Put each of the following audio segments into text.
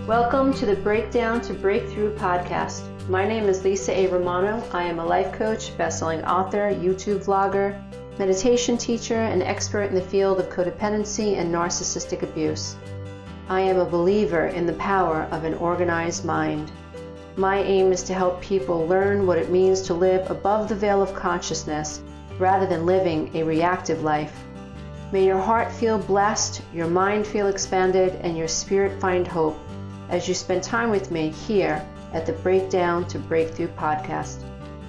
Welcome to the Breakdown to Breakthrough podcast. My name is Lisa A. Romano. I am a life coach, best-selling author, YouTube vlogger, meditation teacher, and expert in the field of codependency and narcissistic abuse. I am a believer in the power of an organized mind. My aim is to help people learn what it means to live above the veil of consciousness rather than living a reactive life. May your heart feel blessed, your mind feel expanded, and your spirit find hope as you spend time with me here at the Breakdown to Breakthrough podcast.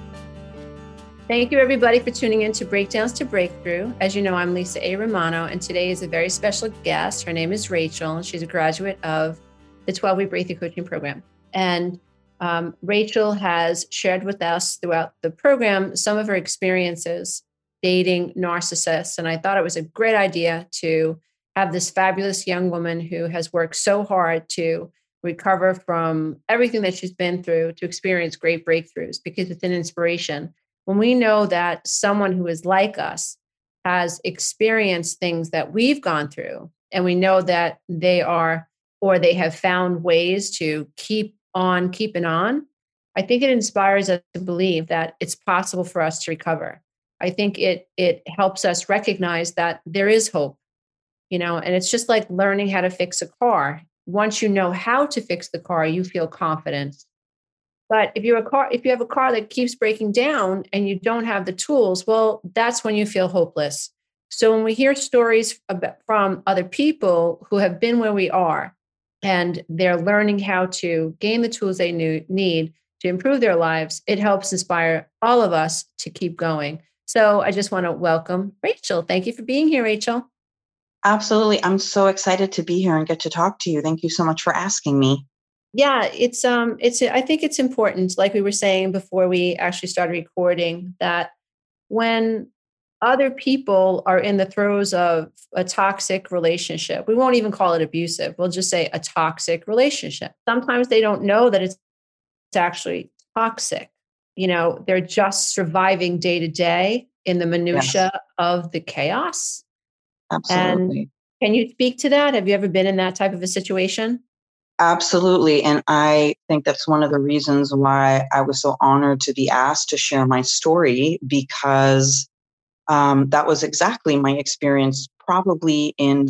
Thank you everybody for tuning in to Breakdowns to Breakthrough. As you know, I'm Lisa A. Romano, and today is a very special guest. Her name is Rachel, and she's a graduate of the 12-week Breakthrough Coaching Program. And Rachel has shared with us throughout the program some of her experiences dating narcissists. And I thought it was a great idea to have this fabulous young woman who has worked so hard to recover from everything that she's been through to experience great breakthroughs, because it's an inspiration. When we know that someone who is like us has experienced things that we've gone through, and we know that they have found ways to keep on keeping on, I think it inspires us to believe that it's possible for us to recover. I think it helps us recognize that there is hope, and it's just like learning how to fix a car. Once you know how to fix the car, you feel confident. But if you have a car that keeps breaking down and you don't have the tools, well, that's when you feel hopeless. So when we hear stories from other people who have been where we are and they're learning how to gain the tools they need to improve their lives, it helps inspire all of us to keep going. So I just want to welcome Rachel. Thank you for being here, Rachel. Absolutely. I'm so excited to be here and get to talk to you. Thank you so much for asking me. Yeah, I think it's important, like we were saying before we actually started recording, that when other people are in the throes of a toxic relationship, we won't even call it abusive. We'll just say a toxic relationship. Sometimes they don't know that it's actually toxic. They're just surviving day to day in the minutia of the chaos. Absolutely. And can you speak to that? Have you ever been in that type of a situation? Absolutely. And I think that's one of the reasons why I was so honored to be asked to share my story, because that was exactly my experience, probably in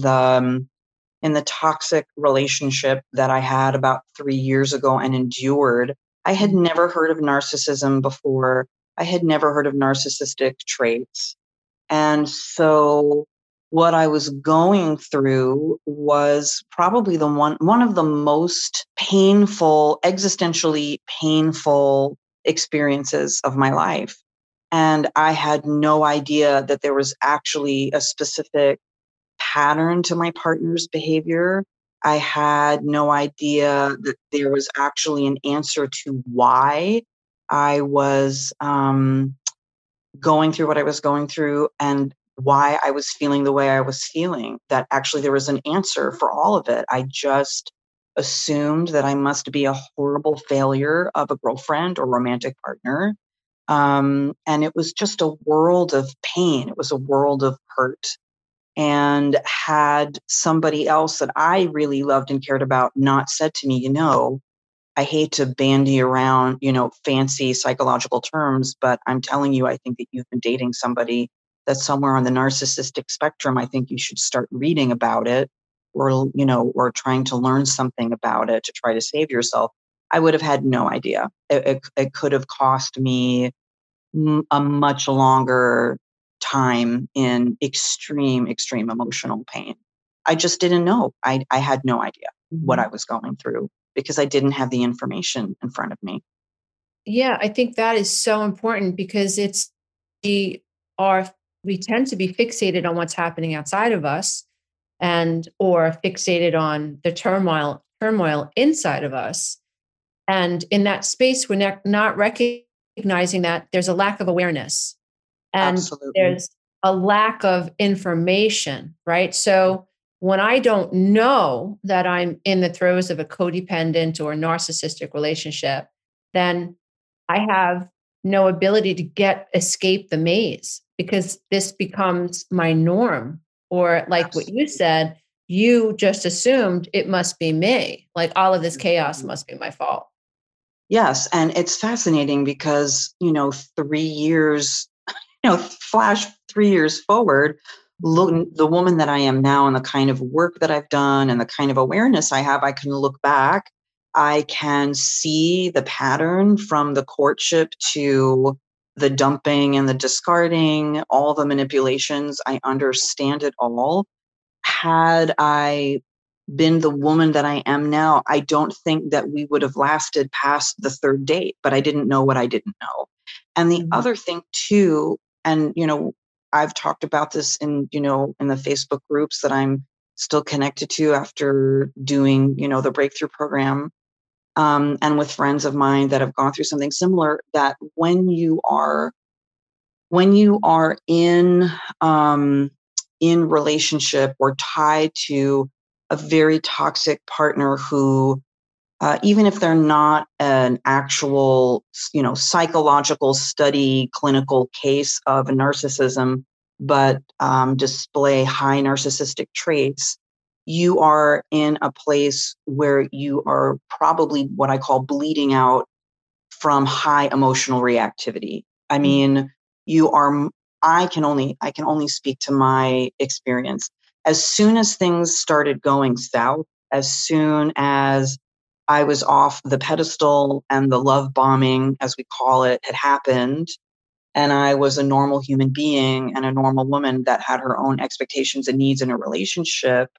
the toxic relationship that I had about 3 years ago and endured. I had never heard of narcissism before. I had never heard of narcissistic traits. And so what I was going through was probably one of the most painful, existentially painful experiences of my life. And I had no idea that there was actually a specific pattern to my partner's behavior. I had no idea that there was actually an answer to why I was going through what I was going through and why I was feeling the way I was feeling, that actually there was an answer for all of it. I just assumed that I must be a horrible failure of a girlfriend or romantic partner. And it was just a world of pain. It was a world of hurt. And had somebody else that I really loved and cared about not said to me, I hate to bandy around, fancy psychological terms, but I'm telling you, I think that you've been dating somebody that's somewhere on the narcissistic spectrum. I think you should start reading about it, or trying to learn something about it to try to save yourself. I would have had no idea. It could have cost me a much longer time in extreme, extreme emotional pain. I just didn't know. I had no idea what I was going through, because I didn't have the information in front of me. Yeah, I think that is so important, because we tend to be fixated on what's happening outside of us, or fixated on the turmoil inside of us. And in that space, we're not recognizing that there's a lack of awareness and Absolutely. there's a lack of information, right? So when I don't know that I'm in the throes of a codependent or narcissistic relationship, then I have no ability to escape the maze, because this becomes my norm. Or like what you said, you just assumed it must be me. Like all of this chaos must be my fault. Yes. And it's fascinating because, 3 years, flash 3 years forward, look, the woman that I am now and the kind of work that I've done and the kind of awareness I have, I can look back. I can see the pattern from the courtship to the dumping and the discarding, all the manipulations. I understand it all. Had I been the woman that I am now, I don't think that we would have lasted past the third date, but I didn't know what I didn't know. And the other thing too, and I've talked about this in the Facebook groups that I'm still connected to after doing, the breakthrough program, and with friends of mine that have gone through something similar, that when you are in relationship or tied to a very toxic partner who, even if they're not an actual, psychological study, clinical case of narcissism, but display high narcissistic traits, you are in a place where you are probably what I call bleeding out from high emotional reactivity. I mean, you are, I can only speak to my experience. As soon as things started going south, as soon as I was off the pedestal and the love bombing, as we call it, had happened, and I was a normal human being and a normal woman that had her own expectations and needs in a relationship,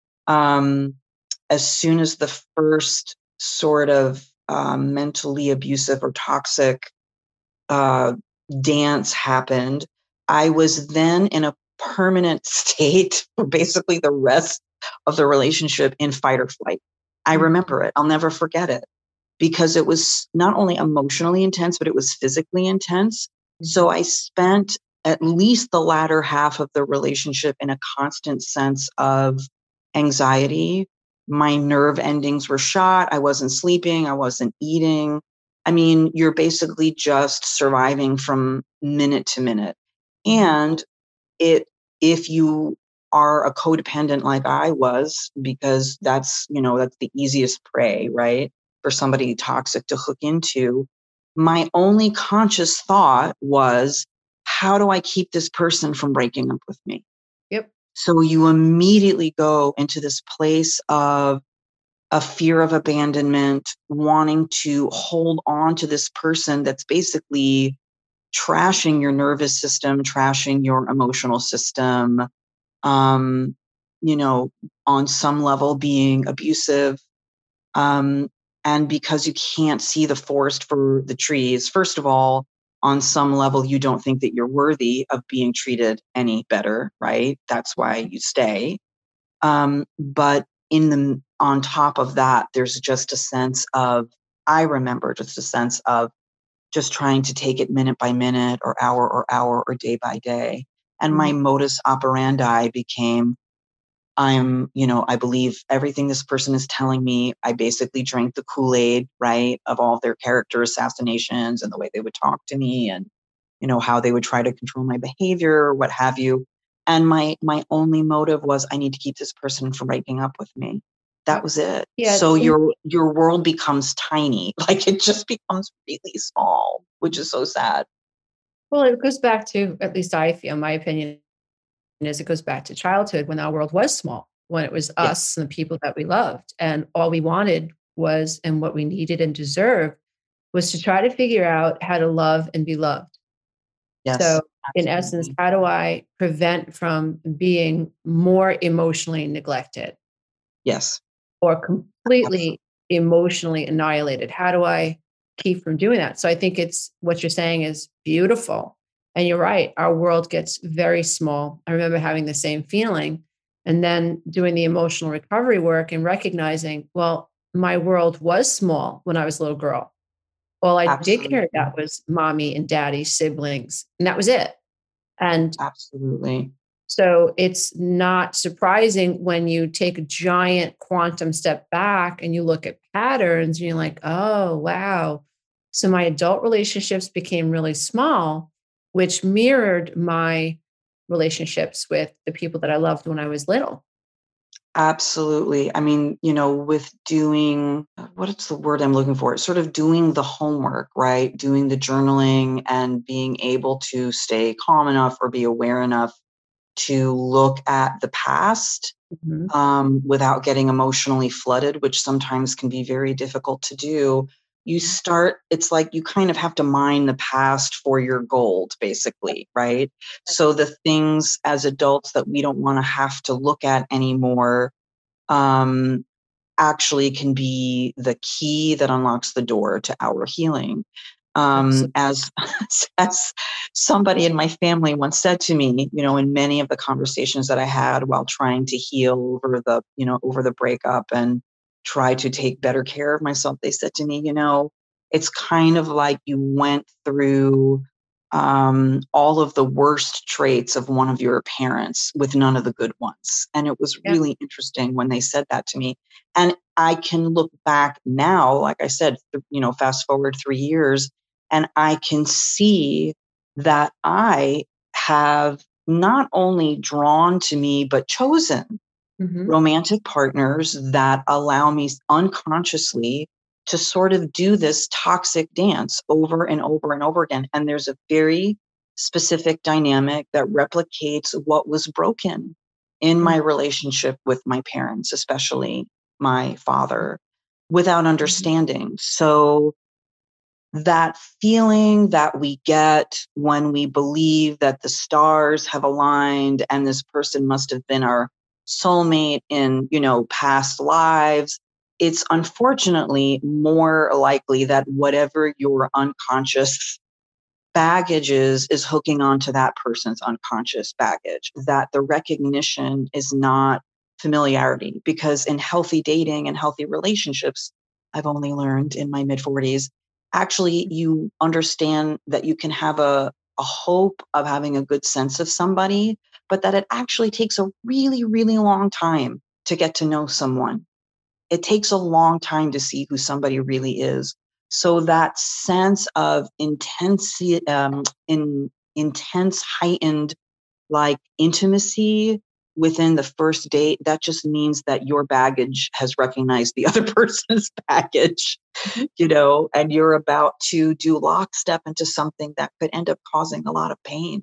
um, as soon as the first sort of mentally abusive or toxic uh, dance happened, I was then in a permanent state for basically the rest of the relationship in fight or flight. I remember it. I'll never forget it because it was not only emotionally intense, but it was physically intense. So I spent at least the latter half of the relationship in a constant sense of anxiety. My nerve endings were shot. I wasn't sleeping. I wasn't eating. I mean, you're basically just surviving from minute to minute. And it, if you are a codependent like I was, because that's the easiest prey, right? For somebody toxic to hook into. My only conscious thought was, how do I keep this person from breaking up with me? Yep. So you immediately go into this place of a fear of abandonment, wanting to hold on to this person that's basically trashing your nervous system, trashing your emotional system, um, you know, on some level being abusive. Um, and because you can't see the forest for the trees, first of all, on some level, you don't think that you're worthy of being treated any better, right? That's why you stay. But on top of that, there's just a sense of, I remember just a sense of just trying to take it minute by minute or hour or day by day. And my modus operandi became, I believe everything this person is telling me. I basically drank the Kool-Aid, right, of all of their character assassinations and the way they would talk to me and, how they would try to control my behavior or what have you. And my only motive was, I need to keep this person from breaking up with me. That was it. Yeah. So your world becomes tiny. Like it just becomes really small, which is so sad. Well, it goes back to, at least I feel, my opinion is it goes back to childhood when our world was small, when it was Yeah. us and the people that we loved. And all we wanted was, and what we needed and deserved was to try to figure out how to love and be loved. Yes. So, in essence, Absolutely. how do I prevent from being more emotionally neglected Yes. or Absolutely. completely emotionally annihilated? How do I keep from doing that? So, I think it's what you're saying is beautiful. And you're right, our world gets very small. I remember having the same feeling and then doing the emotional recovery work and recognizing, well, my world was small when I was a little girl. All I did care Absolutely. about was mommy and daddy, siblings, and that was it. And Absolutely. so it's not surprising when you take a giant quantum step back and you look at patterns and you're like, oh, wow. So my adult relationships became really small, which mirrored my relationships with the people that I loved when I was little. Absolutely. I mean, with doing, what's the word I'm looking for? Sort of doing the homework, right? Doing the journaling and being able to stay calm enough or be aware enough to look at the past Mhm. without getting emotionally flooded, which sometimes can be very difficult to do. It's like you kind of have to mine the past for your gold, basically, right? So the things as adults that we don't want to have to look at anymore um, actually can be the key that unlocks the door to our healing. Absolutely. As as somebody in my family once said to me, in many of the conversations that I had while trying to heal over the breakup and try to take better care of myself, they said to me, it's kind of like you went through all of the worst traits of one of your parents with none of the good ones. And it was Yeah. really interesting when they said that to me. And I can look back now, like I said, fast forward 3 years, and I can see that I have not only drawn to me, but chosen Hmm. romantic partners that allow me unconsciously to sort of do this toxic dance over and over and over again. And there's a very specific dynamic that replicates what was broken in my relationship with my parents, especially my father, without understanding. So that feeling that we get when we believe that the stars have aligned and this person must have been our soulmate in, past lives, it's unfortunately more likely that whatever your unconscious baggage is hooking onto that person's unconscious baggage, that the recognition is not familiarity. Because in healthy dating and healthy relationships, I've only learned in my mid 40s, actually, you understand that you can have a hope of having a good sense of somebody, but that it actually takes a really, really long time to get to know someone. It takes a long time to see who somebody really is. So that sense of intensity, intense, heightened, like intimacy within the first date, that just means that your baggage has recognized the other person's baggage, Mhm. and you're about to do lockstep into something that could end up causing a lot of pain,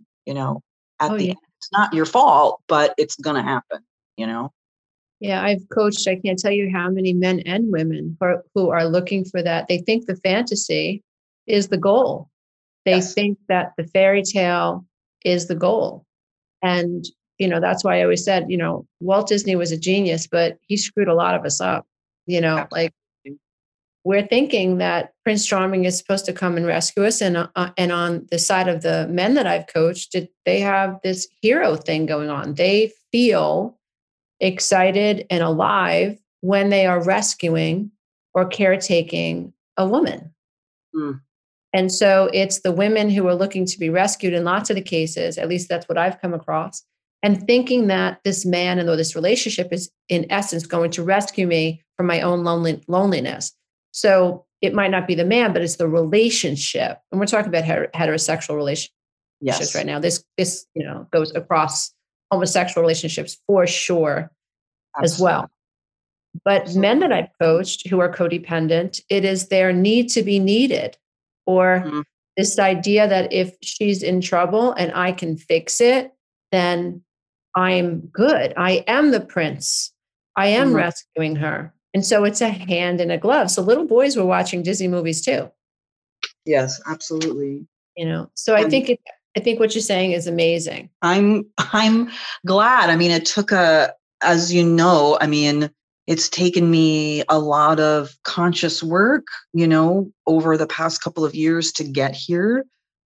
at Oh, the yeah. end. It's not your fault, but it's going to happen, you know? Yeah, I've coached, I can't tell you how many men and women who are looking for that. They think the fantasy is the goal. They Yes. think that the fairy tale is the goal. And, that's why I always said, Walt Disney was a genius, but he screwed a lot of us up. Like Absolutely. we're thinking that Prince Charming is supposed to come and rescue us. And on the side of the men that I've coached, they have this hero thing going on. They feel excited and alive when they are rescuing or caretaking a woman. Mm. And so it's the women who are looking to be rescued in lots of the cases, at least that's what I've come across, and thinking that this man and or this relationship is in essence going to rescue me from my own loneliness. So it might not be the man, but it's the relationship. And we're talking about heterosexual relationships Yes. right now. This goes across homosexual relationships for sure as Absolutely. well. But men that Absolutely. I've coached who are codependent, it is their need to be needed, or Mm. this idea that if she's in trouble and I can fix it, then I'm good. I am the prince. I am Mhm. rescuing her. And so it's a hand in a glove. So little boys were watching Disney movies too, Yes, absolutely. So And I think what you're saying is amazing. I'm glad. I mean, it took as I mean, it's taken me a lot of conscious work, over the past couple of years to get here.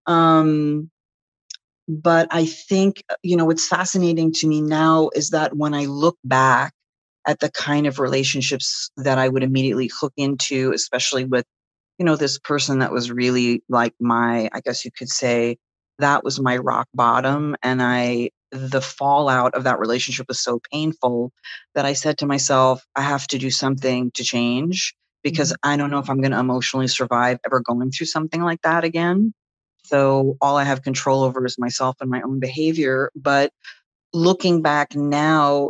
Um, but I think, what's fascinating to me now is that when I look back at the kind of relationships that I would immediately hook into, especially with this person that was really like I guess you could say that was my rock bottom. And the fallout of that relationship was so painful that I said to myself, I have to do something to change because Mhm. I don't know if I'm going to emotionally survive ever going through something like that again. So all I have control over is myself and my own behavior. But looking back now,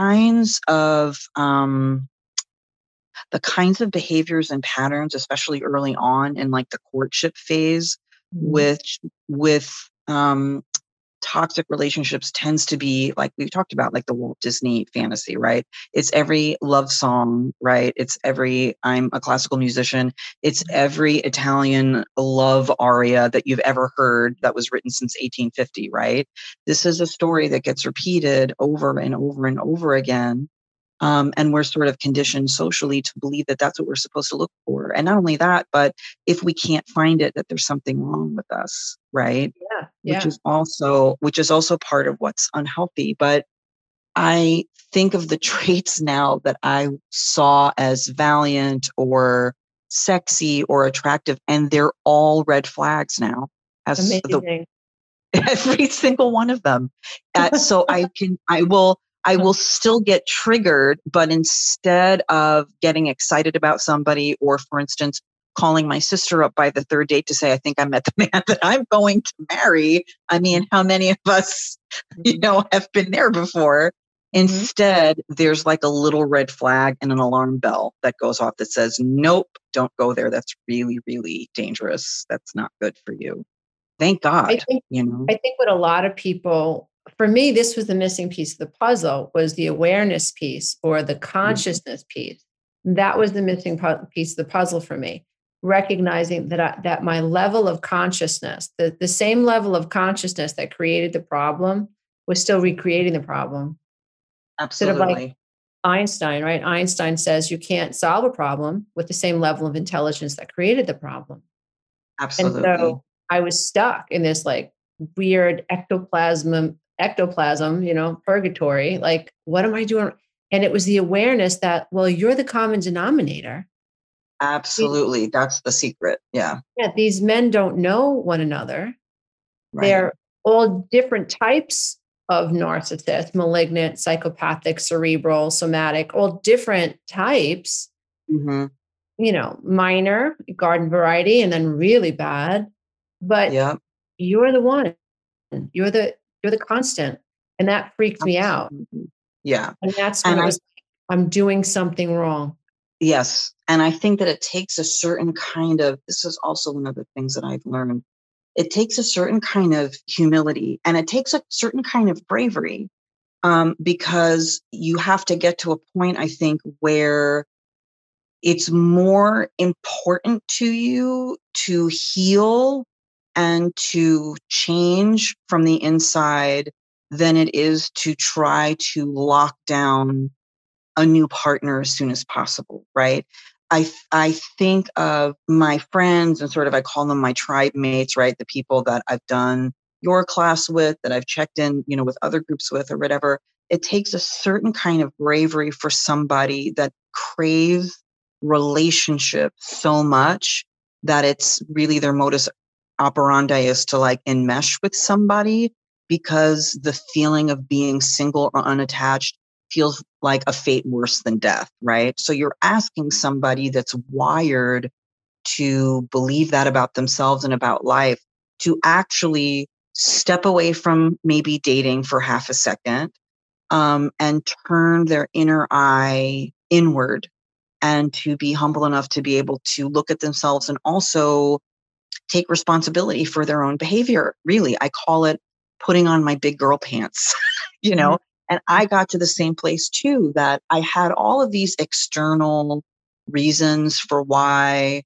the kinds of behaviors and patterns, especially early on in like the courtship phase, Mhm. with toxic relationships tends to be like we've talked about, like the Walt Disney fantasy, right? It's every love song, right? It's every I'm a classical musician. It's every Italian love aria that you've ever heard that was written since 1850, right? This is a story that gets repeated over and over and over again. And we're sort of conditioned socially to believe that that's what we're supposed to look for. And not only that, but if we can't find it, that there's something wrong with us, right? Yeah. which Yeah. is also which is also part of what's unhealthy. But I think of the traits now that I saw as valiant or sexy or attractive, and they're all red flags now, as the Amazing. every single one of them. So I will still get triggered, but instead of getting excited about somebody, or for instance, calling my sister up by the third date to say, I think I met the man that I'm going to marry. I mean, how many of us, Mhm. have been there before? Mhm. Instead, there's like a little red flag and an alarm bell that goes off that says, nope, don't go there. That's really, really dangerous. That's not good for you. Thank I God, think you know? I think what a lot of people, for me, this was the missing piece of the puzzle, was the awareness piece or the Mhm. consciousness piece. That was the missing piece of the puzzle for me. Recognizing that my level of consciousness, the same level of consciousness that created the problem, was still recreating the problem. Sort of like Absolutely. Einstein, right? Einstein says you can't solve a problem with the same level of intelligence that created the problem. And Absolutely. so I was stuck in this like weird ectoplasm, purgatory. Like, what am I doing? And it was the awareness that, well, you're the common denominator. These, Absolutely. That's the secret. Yeah. yeah, these men don't know one another. Right. They're all different types of narcissists, malignant, psychopathic, cerebral, somatic, all different types, Mhm. minor, garden variety, and then really bad. But Yep. you're the one. You're the constant. And that freaked me out. Absolutely. Yeah. And that's when And it I was like, I'm doing something wrong. yes, and I think that it takes a certain kind of this is also one of the things that I've learned. It takes a certain kind of humility, and it takes a certain kind of bravery, because you have to get to a point, I think, where it's more important to you to heal and to change from the inside than it is to try to lock down a new partner as soon as possible, right? I think of my friends and sort of I call them my tribe mates, right? The people that I've done your class with, that I've checked in, with other groups with or whatever. It takes a certain kind of bravery for somebody that craves relationship so much that it's really their modus operandi is to like enmesh with somebody because the feeling of being single or unattached feels like a fate worse than death, right? So you're asking somebody that's wired to believe that about themselves and about life to actually step away from maybe dating for half a second, and turn their inner eye inward and to be humble enough to be able to look at themselves and also take responsibility for their own behavior. Really, I call it putting on my big girl pants, you Mhm. know? And I got to the same place too, that I had all of these external reasons for why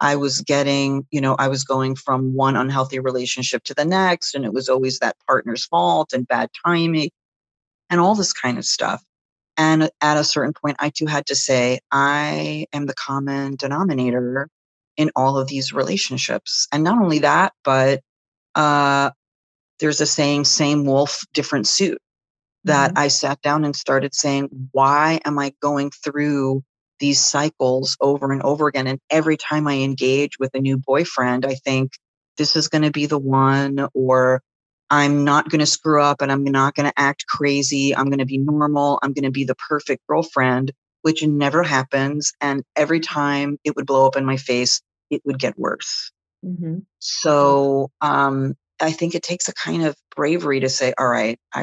I was going from one unhealthy relationship to the next. And it was always that partner's fault and bad timing and all this kind of stuff. And at a certain point, I too had to say, I am the common denominator in all of these relationships. And not only that, but uh, there's a saying, same wolf, different suit, that Mhm. I sat down and started saying, why am I going through these cycles over and over again? And every time I engage with a new boyfriend, I think this is going to be the one, or I'm not going to screw up and I'm not going to act crazy. I'm going to be normal. I'm going to be the perfect girlfriend, which never happens. And every time it would blow up in my face, it would get worse. Mhm. Mhm. So, I think it takes a kind of bravery to say, all right, I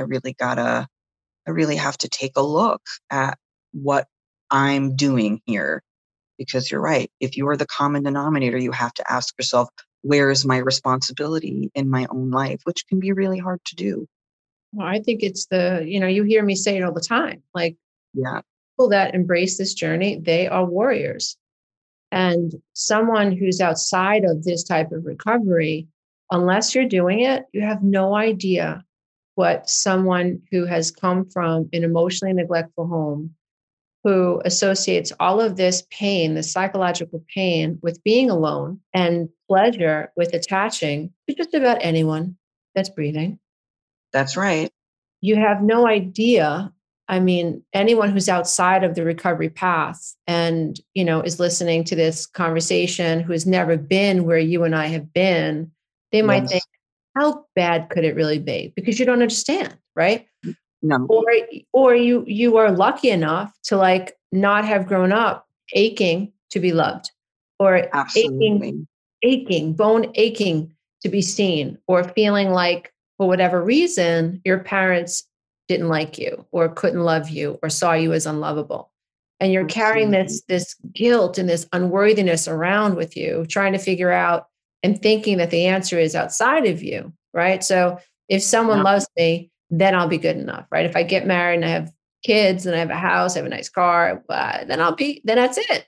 really have to take a look at what I'm doing here. Because you're right. If you are the common denominator, you have to ask yourself, where is my responsibility in my own life, which can be really hard to do. Well, I think it's you hear me say it all the time. Like, Yeah, people that embrace this journey, they are warriors. And someone who's outside of this type of recovery, unless you're doing it, you have no idea what someone who has come from an emotionally neglectful home, who associates all of this pain, the psychological pain, with being alone and pleasure with attaching to just about anyone that's breathing. that's right. You have no idea. I mean, anyone who's outside of the recovery path and, is listening to this conversation, who has never been where you and I have been, they might think, Yes. how bad could it really be? Because you don't understand, right? No, Or you are lucky enough to like not have grown up aching to be loved, or aching, absolutely. bone aching to be seen, or feeling like for whatever reason your parents didn't like you or couldn't love you or saw you as unlovable. And you're carrying Absolutely. this guilt and this unworthiness around with you, trying to figure out and thinking that the answer is outside of you, right? So if someone Yeah, loves me, then I'll be good enough, right? If I get married and I have kids and I have a house, I have a nice car, then that's it.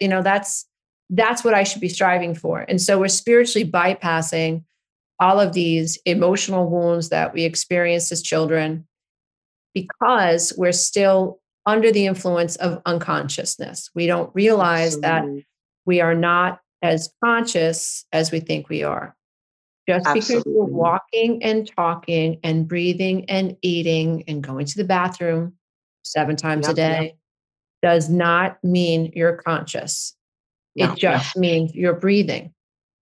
That's what I should be striving for. And so we're spiritually bypassing all of these emotional wounds that we experienced as children because we're still under the influence of unconsciousness. We don't realize that absolutely. we are not as conscious as we think we are. Just because you're Absolutely. walking and talking and breathing and eating and going to the bathroom 7 times a Yep. day does not mean you're conscious. It No, just means you're breathing.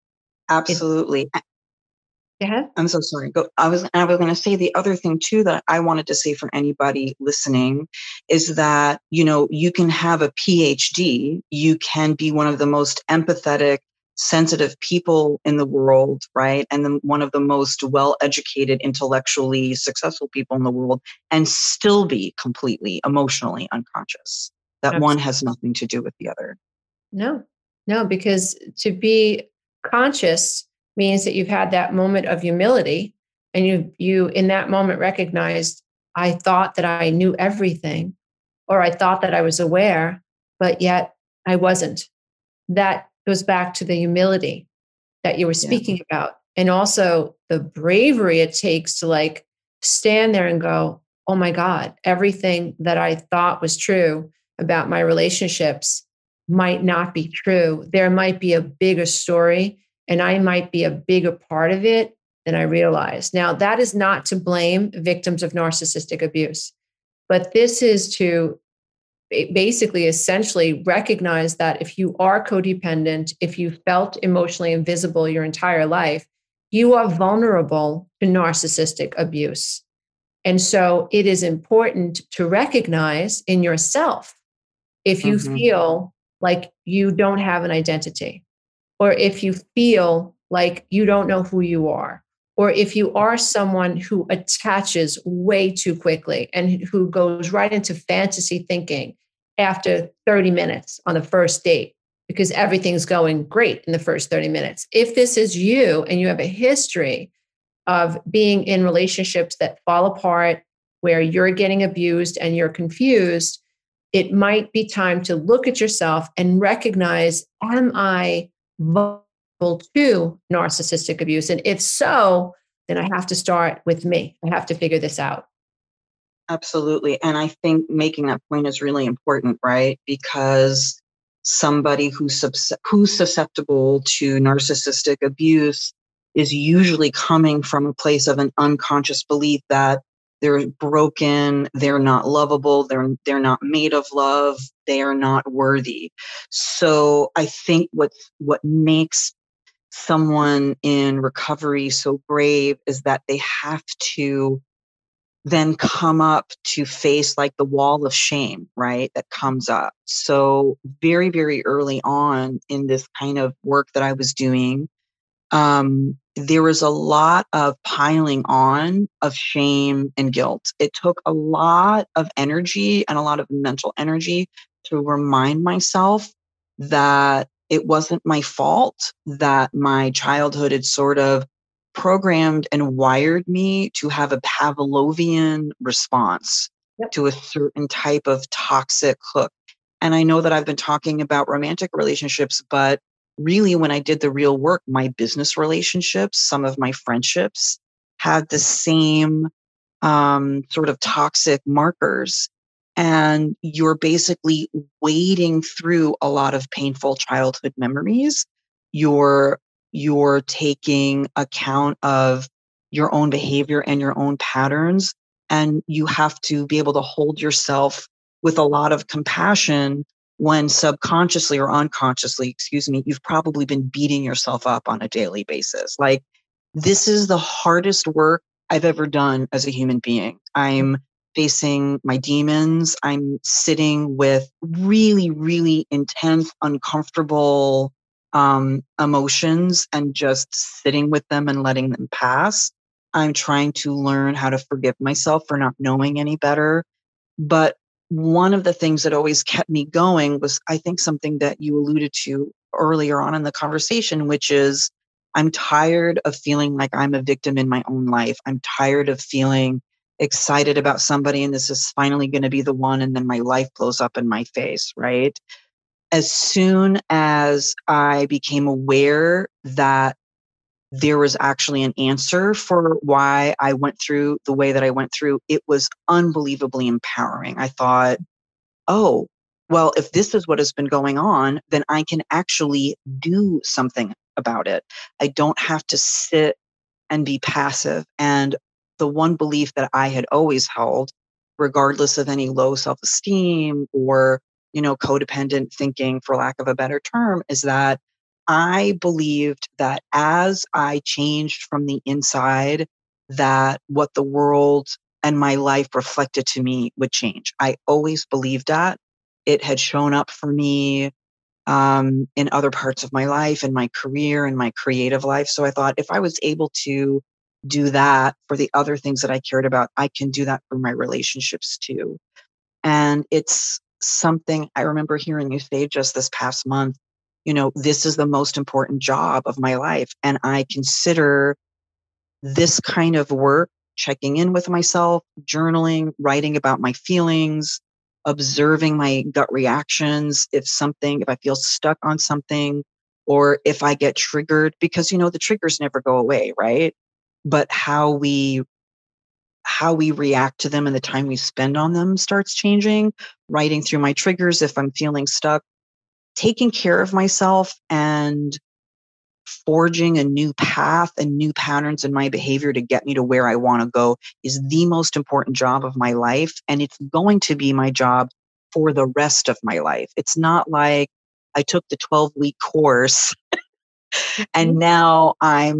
It, absolutely. go ahead. I'm so sorry. I was going to say the other thing too that I wanted to say for anybody listening is that, you can have a PhD, you can be one of the most empathetic, sensitive people in the world, right? And then one of the most well-educated, intellectually successful people in the world, and still be completely emotionally unconscious. That one Absolutely. has nothing to do with the other. No, no, because to be conscious means that you've had that moment of humility and you in that moment recognized, I thought that I knew everything, or I thought that I was aware, but yet I wasn't. That goes back to the humility that you were Yeah. speaking about. And also the bravery it takes to like stand there and go, oh my God, everything that I thought was true about my relationships might not be true. There might be a bigger story, and I might be a bigger part of it than I realized. Now, that is not to blame victims of narcissistic abuse, but this is to basically essentially recognize that if you are codependent, if you felt emotionally invisible your entire life, you are vulnerable to narcissistic abuse. And so it is important to recognize in yourself if you Hmm. feel like you don't have an identity, or if you feel like you don't know who you are, or if you are someone who attaches way too quickly and who goes right into fantasy thinking after 30 minutes on the first date because everything's going great in the first 30 minutes. If this is you and you have a history of being in relationships that fall apart, where you're getting abused and you're confused, it might be time to look at yourself and recognize, am I vulnerable to narcissistic abuse? And if so, then I have to start with me. I have to figure this out. Absolutely. And I think making that point is really important, right? Because somebody who's susceptible to narcissistic abuse is usually coming from a place of an unconscious belief that they're broken, they're not lovable, they're not made of love, they are not worthy. So I think what makes someone in recovery so brave is that they have to then come up to face like the wall of shame, right? That comes up. So very, very early on in this kind of work that I was doing, there was a lot of piling on of shame and guilt. It took a lot of energy and a lot of mental energy to remind myself that it wasn't my fault, that my childhood had sort of programmed and wired me to have a Pavlovian response Yep. to a certain type of toxic hook. And I know that I've been talking about romantic relationships, but really, when I did the real work, my business relationships, some of my friendships had the same sort of toxic markers. And you're basically wading through a lot of painful childhood memories. You're you're taking account of your own behavior and your own patterns. And you have to be able to hold yourself with a lot of compassion when subconsciously or unconsciously, excuse me, you've probably been beating yourself up on a daily basis. Like, this is the hardest work I've ever done as a human being. I'm facing my demons. I'm sitting with really, really intense, uncomfortable emotions and just sitting with them and letting them pass. I'm trying to learn how to forgive myself for not knowing any better. But one of the things that always kept me going was, I think, something that you alluded to earlier on in the conversation, which is I'm tired of feeling like I'm a victim in my own life. I'm tired of feeling excited about somebody and this is finally going to be the one. And then my life blows up in my face, right? As soon as I became aware that there was actually an answer for why I went through the way that I went through, it was unbelievably empowering. I thought, oh, well, if this is what has been going on, then I can actually do something about it. I don't have to sit and be passive. And the one belief that I had always held, regardless of any low self-esteem or, codependent thinking, for lack of a better term, is that I believed that as I changed from the inside, that what the world and my life reflected to me would change. I always believed that. It had shown up for me in other parts of my life and my career and my creative life. So I thought, if I was able to do that for the other things that I cared about, I can do that for my relationships too. And it's something I remember hearing you say just this past month, this is the most important job of my life. And I consider this kind of work, checking in with myself, journaling, writing about my feelings, observing my gut reactions. If I feel stuck on something or if I get triggered, because, the triggers never go away, right? But how we react to them and the time we spend on them starts changing. Writing through my triggers if I'm feeling stuck, taking care of myself and forging a new path and new patterns in my behavior to get me to where I want to go is the most important job of my life. And it's going to be my job for the rest of my life. It's not like I took the 12-week course and now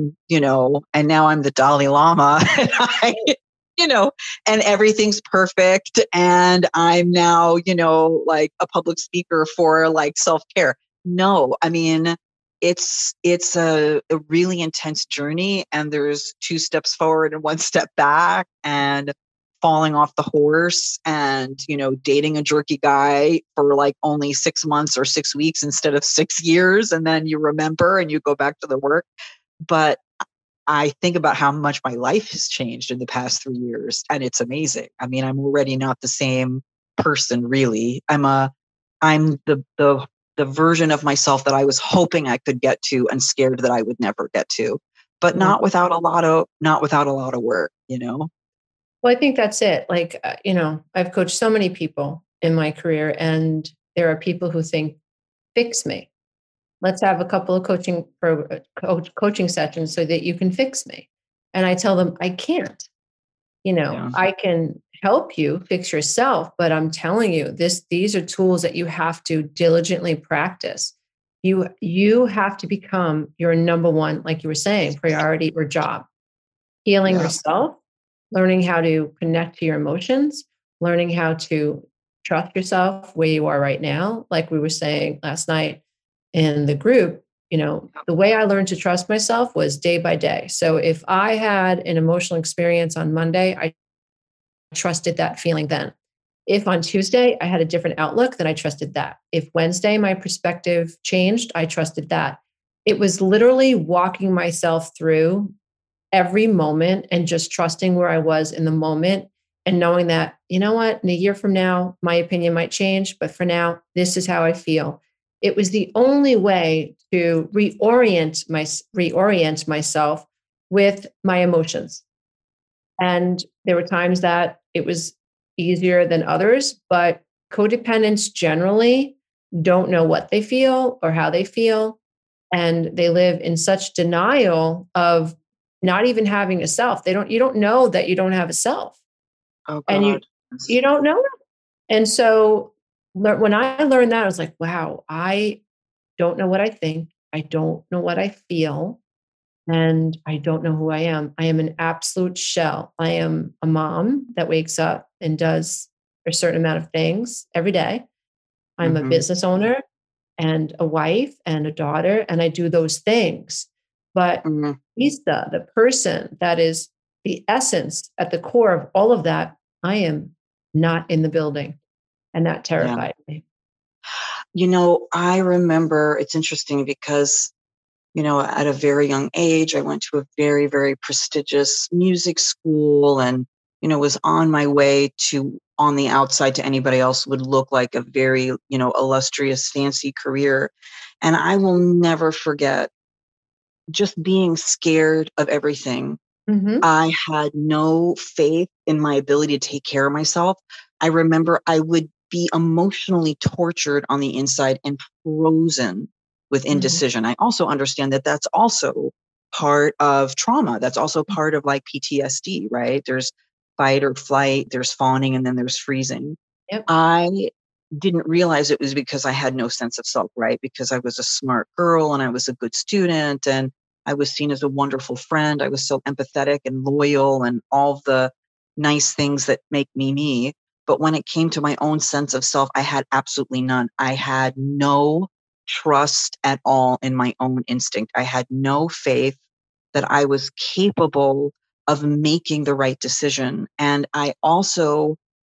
I'm the Dalai Lama and you know, and everything's perfect. And I'm now, like a public speaker for like self-care. No, I mean, it's a really intense journey and there's 2 steps forward and 1 step back and falling off the horse and, dating a jerky guy for like only 6 months or 6 weeks instead of 6 years. And then you remember and you go back to the work. But I think about how much my life has changed in the past 3 years and it's amazing. I mean, I'm already not the same person really. I'm the version of myself that I was hoping I could get to and scared that I would never get to, but not without a lot of work. Well, I think that's it. Like, I've coached so many people in my career, and there are people who think, fix me. Let's have a couple of coaching sessions so that you can fix me. And I tell them, I can't. Yeah. I can help you fix yourself, but I'm telling you, these are tools that you have to diligently practice. You have to become your number one, like you were saying, priority or job. Healing Yeah. yourself, learning how to connect to your emotions, learning how to trust yourself where you are right now. Like we were saying last night in the group, The way I learned to trust myself was day by day. So if I had an emotional experience on Monday, I trusted that feeling then. If on Tuesday I had a different outlook, then I trusted that. If Wednesday my perspective changed, I trusted that. It was literally walking myself through every moment and just trusting where I was in the moment and knowing that, you know what, in a year from now, my opinion might change, but for now, this is how I feel. It was the only way to reorient myself with my emotions. And there were times that it was easier than others, but codependents generally don't know what they feel or how they feel. And they live in such denial of not even having a self. You don't know that you don't have a self. Oh And God. you don't know that. And so when I learned that, I was like, wow, I don't know what I think. I don't know what I feel. And I don't know who I am. I am an absolute shell. I am a mom that wakes up and does a certain amount of things every day. I'm a Mm-hmm. business owner and a wife and a daughter, and I do those things. But Mm-hmm. Lisa, the person that is the essence at the core of all of that, I am not in the building. And that Yeah. terrified me. I remember it's interesting because, at a very young age, I went to a very, very prestigious music school and, was on my way to, on the outside to anybody else would look like a very, illustrious, fancy career. And I will never forget just being scared of everything. Mm-hmm. I had no faith in my ability to take care of myself. I remember I would be emotionally tortured on the inside and frozen with Mm-hmm. indecision. I also understand that that's also part of trauma. That's also part of like PTSD, right? There's fight or flight, there's fawning, and then there's freezing. Yep. I didn't realize it was because I had no sense of self, right? Because I was a smart girl and I was a good student and I was seen as a wonderful friend. I was so empathetic and loyal and all the nice things that make me me. But when it came to my own sense of self, I had absolutely none. I had no trust at all in my own instinct. I had no faith that I was capable of making the right decision. And I also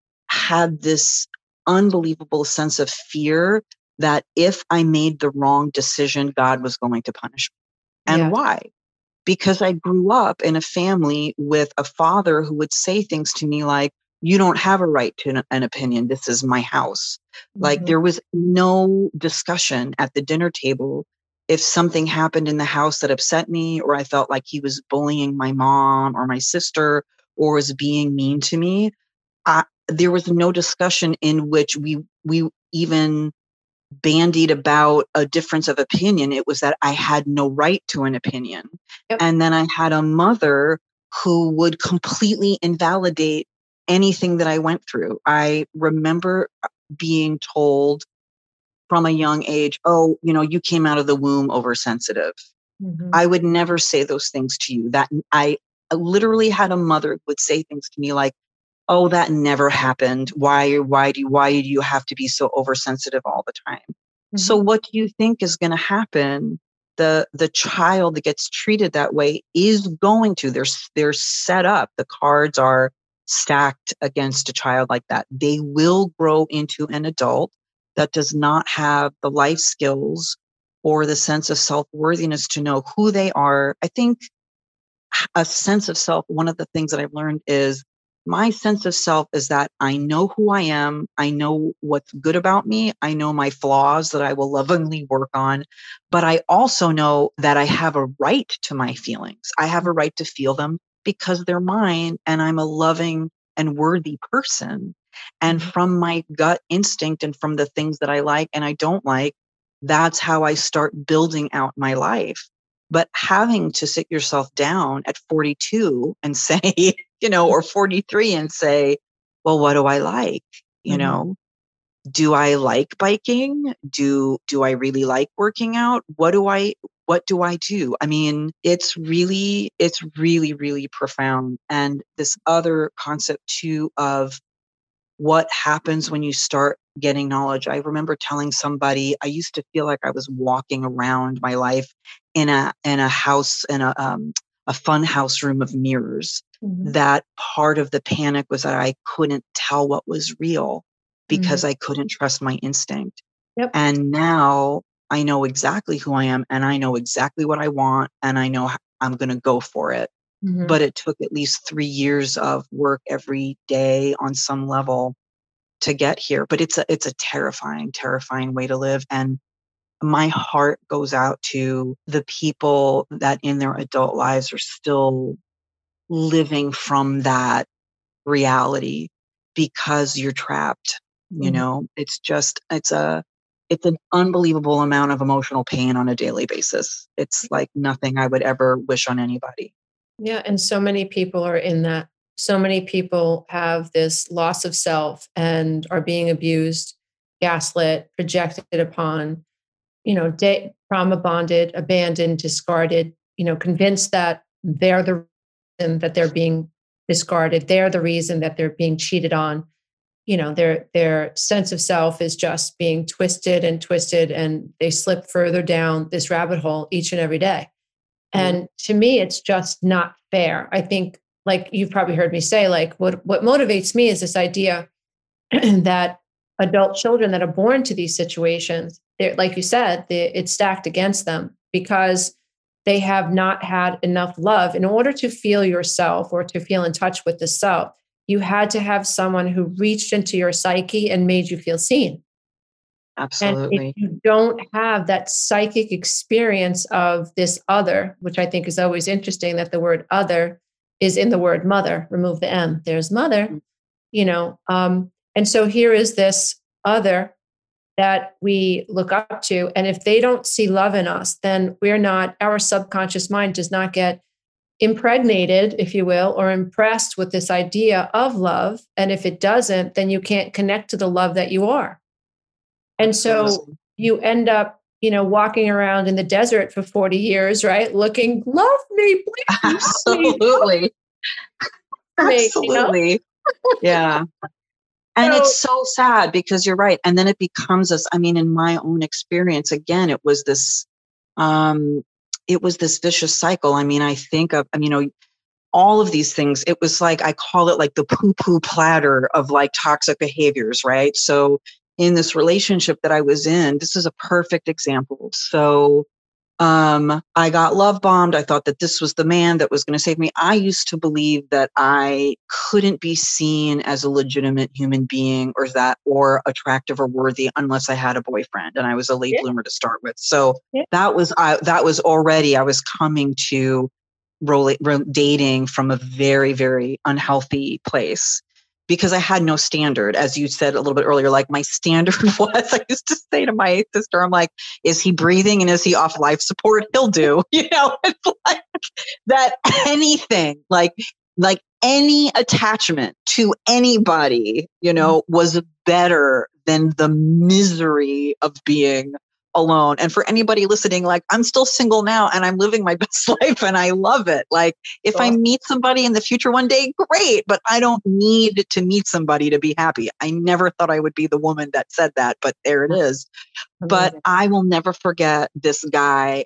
had this unbelievable sense of fear that if I made the wrong decision, God was going to punish me. And Yeah. why? Because I grew up in a family with a father who would say things to me like, you don't have a right to an opinion. This is my house. Like Mm-hmm. there was no discussion at the dinner table. If something happened in the house that upset me, or I felt like he was bullying my mom or my sister or was being mean to me, there was no discussion in which we even bandied about a difference of opinion. It was that I had no right to an opinion. Yep. And then I had a mother who would completely invalidate anything that I went through. I remember being told from a young age, oh, you came out of the womb oversensitive. Mm-hmm. I would never say those things to you. That I literally had a mother who would say things to me like, oh, that never happened. Why do you have to be so oversensitive all the time? So Mm-hmm. what do you think is going to happen? The child that gets treated that way is going to, they're set up. The cards are stacked against a child like that. They will grow into an adult that does not have the life skills or the sense of self-worthiness to know who they are. I think a sense of self, one of the things that I've learned is my sense of self is that I know who I am. I know what's good about me. I know my flaws that I will lovingly work on. But I also know that I have a right to my feelings. I have a right to feel them because they're mine and I'm a loving and worthy person. And Mm-hmm. from my gut instinct and from the things that I like and I don't like, that's how I start building out my life. But having to sit yourself down at 42 and say, or 43 and say, well, what do I like? You Mm-hmm. know, do I like biking? Do I really like working out? What do I do? I mean, it's really, really profound. And this other concept too of what happens when you start getting knowledge. I remember telling somebody, I used to feel like I was walking around my life in a house, in a fun house room of mirrors. That part of the panic was that I couldn't tell what was real because I couldn't trust my instinct. Yep. And now I know exactly who I am, and I know exactly what I want, and I know I'm going to go for it. But it took at least 3 years of work every day on some level to get here. But it's a terrifying, terrifying way to live. And my heart goes out to the people that in their adult lives are still living from that reality because you're trapped. You know, it's an unbelievable amount of emotional pain on a daily basis. It's like nothing I would ever wish on anybody. Yeah. And so many people are in that. So many people have this loss of self and are being abused, gaslit, projected upon, trauma bonded, abandoned, discarded, convinced that they're the reason that they're being discarded. They're the reason that they're being cheated on. Their sense of self is just being twisted and they slip further down this rabbit hole each and every day. And to me, it's just not fair. I think, like you've probably heard me say, like what motivates me is this idea that adult children that are born to these situations, like you said, it's stacked against them because they have not had enough love. In order to feel yourself or to feel in touch with the self, you had to have someone who reached into your psyche and made you feel seen. Absolutely. And if you don't have that psychic experience of this other, which I think is always interesting that the word other is in the word mother, remove the M, there's mother, and so here is this other that we look up to. And if they don't see love in us, then our subconscious mind does not get impregnated, if you will, or impressed with this idea of love. And if it doesn't, then you can't connect to the love that you are. And so you end up, walking around in the desert for 40 years, right? Looking, love me, please. Absolutely. Absolutely. Yeah. And it's so sad because you're right. And then it becomes this, in my own experience, again, it was this vicious cycle. I think of, all of these things, it was like, I call it like the poo-poo platter of like toxic behaviors, right? So in this relationship that I was in, this is a perfect example. So I got love bombed. I thought that this was the man that was going to save me. I used to believe that I couldn't be seen as a legitimate human being or attractive or worthy unless I had a boyfriend, and I was a late bloomer to start with. So that was already, I was coming to dating from a very, very unhealthy place. Because I had no standard, as you said a little bit earlier, like my standard was, I used to say to my sister, I'm like, is he breathing and is he off life support? He'll do, it's like that anything, like any attachment to anybody, was better than the misery of being alone. And for anybody listening, like I'm still single now and I'm living my best life and I love it. Like if I meet somebody in the future one day, great, but I don't need to meet somebody to be happy. I never thought I would be the woman that said that, but there it is. Amazing. But I will never forget this guy.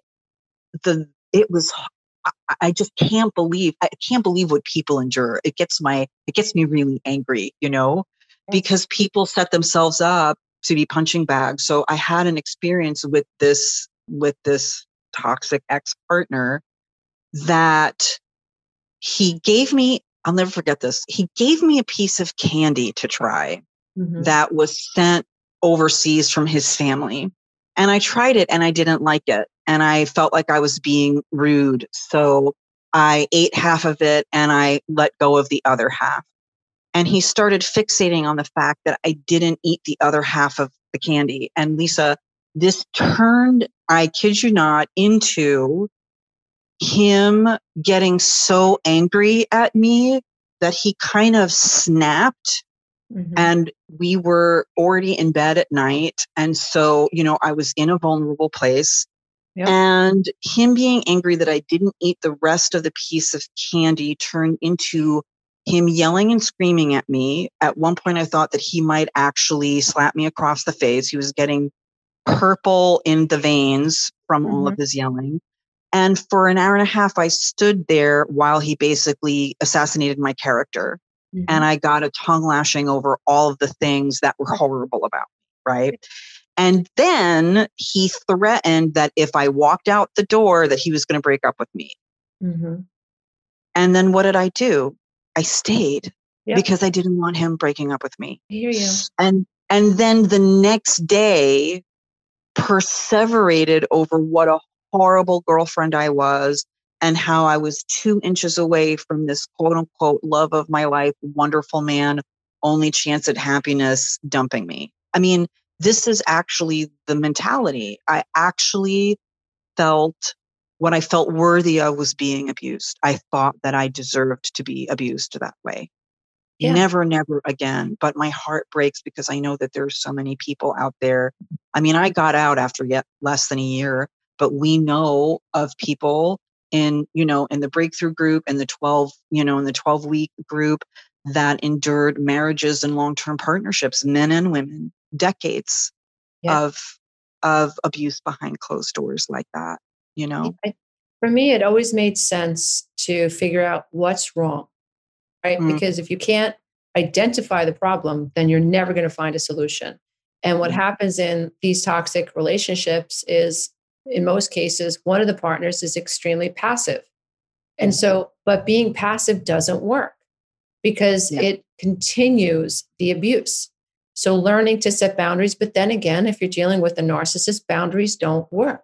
I just can't believe what people endure. It gets me really angry, because people set themselves up to be punching bags. So I had an experience with this toxic ex-partner that he gave me, I'll never forget this. He gave me a piece of candy to try that was sent overseas from his family. And I tried it and I didn't like it. And I felt like I was being rude. So I ate half of it and I let go of the other half. And he started fixating on the fact that I didn't eat the other half of the candy. And Lisa, this turned, I kid you not, into him getting so angry at me that he kind of snapped. And we were already in bed at night. And so, I was in a vulnerable place. Yep. And him being angry that I didn't eat the rest of the piece of candy turned into him yelling and screaming at me. At one point, I thought that he might actually slap me across the face. He was getting purple in the veins from all of his yelling. And for an hour and a half, I stood there while he basically assassinated my character. And I got a tongue lashing over all of the things that were horrible about me, right? And then he threatened that if I walked out the door, that he was going to break up with me. And then what did I do? I stayed because I didn't want him breaking up with me. I hear you. And then the next day, perseverated over what a horrible girlfriend I was and how I was 2 inches away from this quote unquote love of my life, wonderful man, only chance at happiness dumping me. I mean, this is actually the mentality. I actually felt what I felt worthy of was being abused. I thought that I deserved to be abused that way. Yeah. Never again. But my heart breaks because I know that there's so many people out there. I mean, I got out after yet less than a year, but we know of people in the breakthrough group and the 12-week group that endured marriages and long-term partnerships, men and women, decades of abuse behind closed doors like that, For me, it always made sense to figure out what's wrong. Right? Because if you can't identify the problem, then you're never going to find a solution. And what happens in these toxic relationships is, in most cases, one of the partners is extremely passive. And so, but being passive doesn't work because it continues the abuse. So learning to set boundaries, but then again, if you're dealing with a narcissist, boundaries don't work.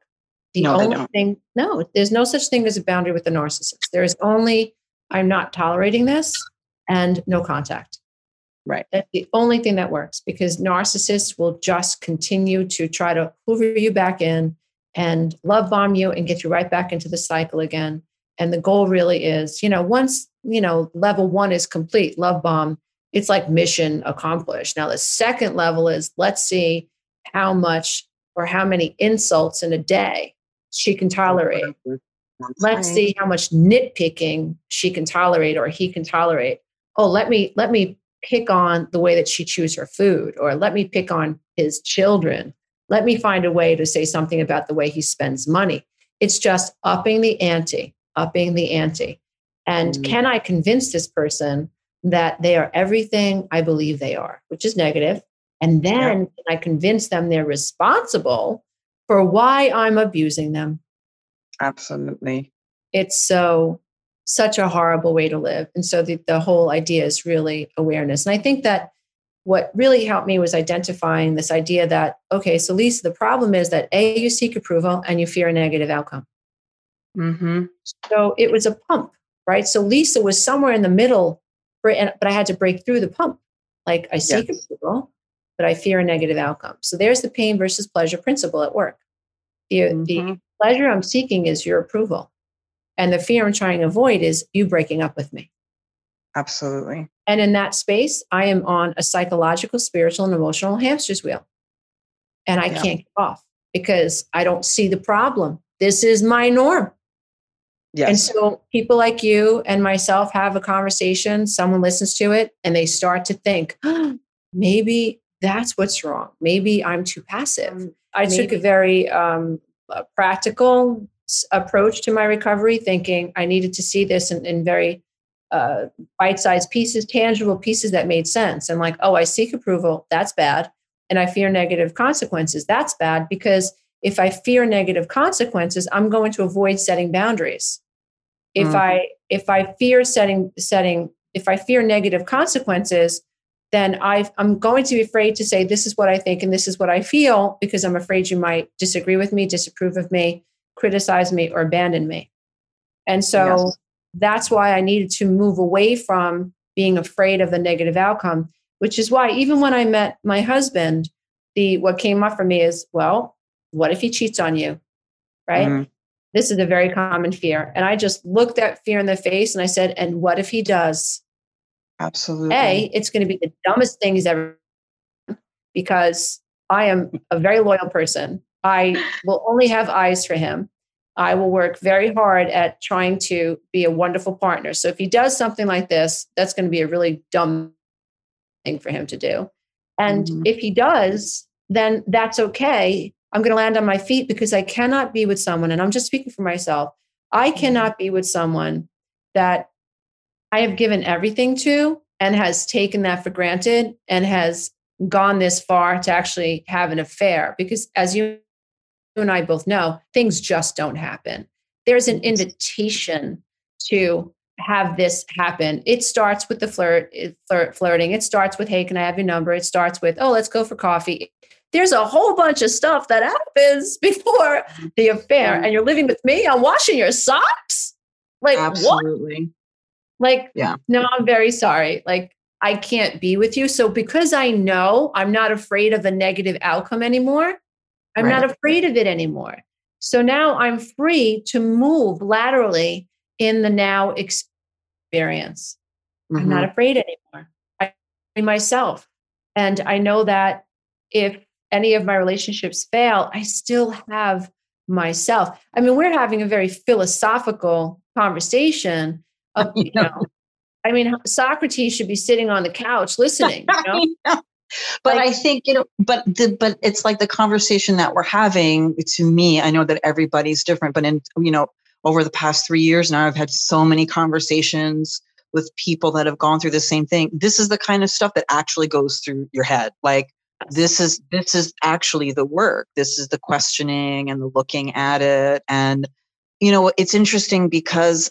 There's no such thing as a boundary with a narcissist. There is only, I'm not tolerating this, and no contact. Right. That's the only thing that works, because narcissists will just continue to try to hoover you back in and love bomb you and get you right back into the cycle again. And the goal really is, once, level 1 is complete, love bomb, it's like mission accomplished. Now, the second level is, let's see how much or how many insults in a day she can tolerate. Let's see how much nitpicking she can tolerate or he can tolerate. Oh, let me pick on the way that she chews her food, or let me pick on his children. Let me find a way to say something about the way he spends money. It's just upping the ante. And can I convince this person that they are everything I believe they are, which is negative? And then can I convince them they're responsible for why I'm abusing them? Absolutely. It's such a horrible way to live. And so the whole idea is really awareness. And I think that what really helped me was identifying this idea that, okay, so Lisa, the problem is that A, you seek approval and you fear a negative outcome. So it was a pump, right? So Lisa was somewhere in the middle, but I had to break through the pump. Like, I seek approval, but I fear a negative outcome. So there's the pain versus pleasure principle at work. The pleasure I'm seeking is your approval. And the fear I'm trying to avoid is you breaking up with me. Absolutely. And in that space, I am on a psychological, spiritual, and emotional hamster's wheel. And I can't get off because I don't see the problem. This is my norm. Yes. And so people like you and myself have a conversation, someone listens to it, and they start to think, maybe that's what's wrong. Maybe I'm too passive. I took a very practical approach to my recovery, thinking I needed to see this in very bite-sized pieces, tangible pieces that made sense. And like, I seek approval. That's bad. And I fear negative consequences. That's bad, because if I fear negative consequences, I'm going to avoid setting boundaries. If I fear negative consequences, then I'm going to be afraid to say, this is what I think and this is what I feel, because I'm afraid you might disagree with me, disapprove of me, criticize me, or abandon me. And so that's why I needed to move away from being afraid of the negative outcome, which is why even when I met my husband, what came up for me is, well, what if he cheats on you, right? This is a very common fear. And I just looked that fear in the face and I said, and what if he does? Absolutely. It's going to be the dumbest thing he's ever done, because I am a very loyal person. I will only have eyes for him. I will work very hard at trying to be a wonderful partner. So if he does something like this, that's going to be a really dumb thing for him to do. And Mhm. if he does, then that's okay. I'm going to land on my feet because I cannot be with someone, and I'm just speaking for myself. I cannot be with someone that I have given everything to and has taken that for granted and has gone this far to actually have an affair. Because as you and I both know, things just don't happen. There's an invitation to have this happen. It starts with the flirting. It starts with, hey, can I have your number? It starts with, oh, let's go for coffee. There's a whole bunch of stuff that happens before the affair. And you're living with me? I'm washing your socks? Like, Absolutely. What? Like, yeah. No, I'm very sorry. Like, I can't be with you. So because I know I'm not afraid of the negative outcome anymore, I'm not afraid of it anymore. So now I'm free to move laterally in the now experience. Mm-hmm. I'm not afraid anymore. I'm myself. And I know that if any of my relationships fail, I still have myself. I mean, we're having a very philosophical conversation of, I mean, Socrates should be sitting on the couch listening, But I think, but it's like the conversation that we're having. To me, I know that everybody's different, but over the past 3 years now, I've had so many conversations with people that have gone through the same thing. This is the kind of stuff that actually goes through your head. Like, this is actually the work. This is the questioning and the looking at it. And, it's interesting because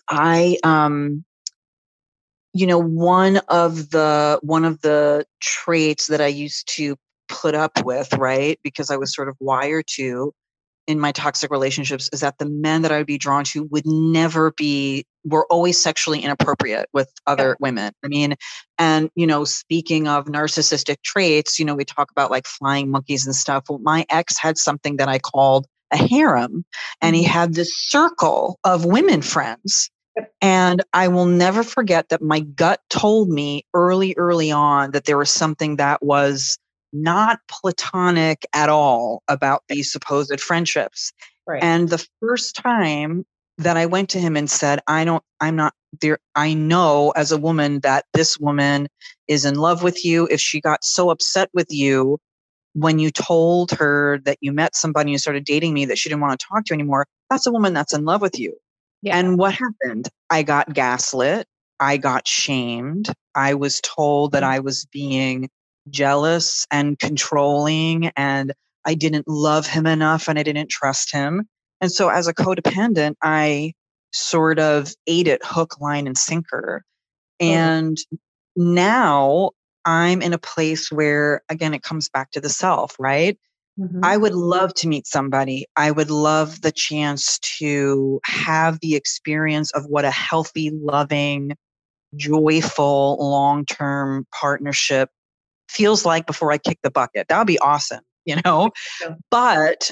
one of the traits that I used to put up with, right, because I was sort of wired to in my toxic relationships, is that the men that I would be drawn to were always sexually inappropriate with other women. I mean, and, speaking of narcissistic traits, we talk about like flying monkeys and stuff. Well, my ex had something that I called a harem, and he had this circle of women friends. And I will never forget that my gut told me early on that there was something that was not platonic at all about these supposed friendships. Right. And the first time that I went to him and said, I'm not there. I know as a woman that this woman is in love with you. If she got so upset with you when you told her that you met somebody and started dating me that she didn't want to talk to you anymore, that's a woman that's in love with you. Yeah. And what happened? I got gaslit. I got shamed. I was told that I was being jealous and controlling, and I didn't love him enough, and I didn't trust him. And so as a codependent, I sort of ate it hook, line, and sinker. And now I'm in a place where, again, it comes back to the self, right? Mm-hmm. I would love to meet somebody. I would love the chance to have the experience of what a healthy, loving, joyful, long-term partnership feels like before I kick the bucket. That would be awesome, But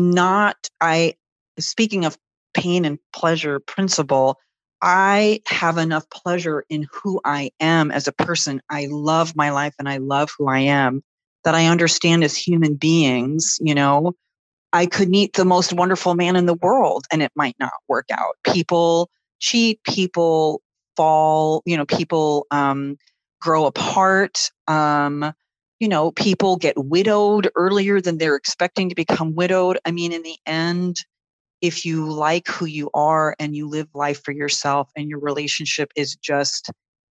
speaking of pain and pleasure principle, I have enough pleasure in who I am as a person. I love my life and I love who I am, that I understand as human beings, I could meet the most wonderful man in the world and it might not work out. People cheat, people fall, people grow apart. People get widowed earlier than they're expecting to become widowed. I mean, in the end, if you like who you are and you live life for yourself and your relationship is just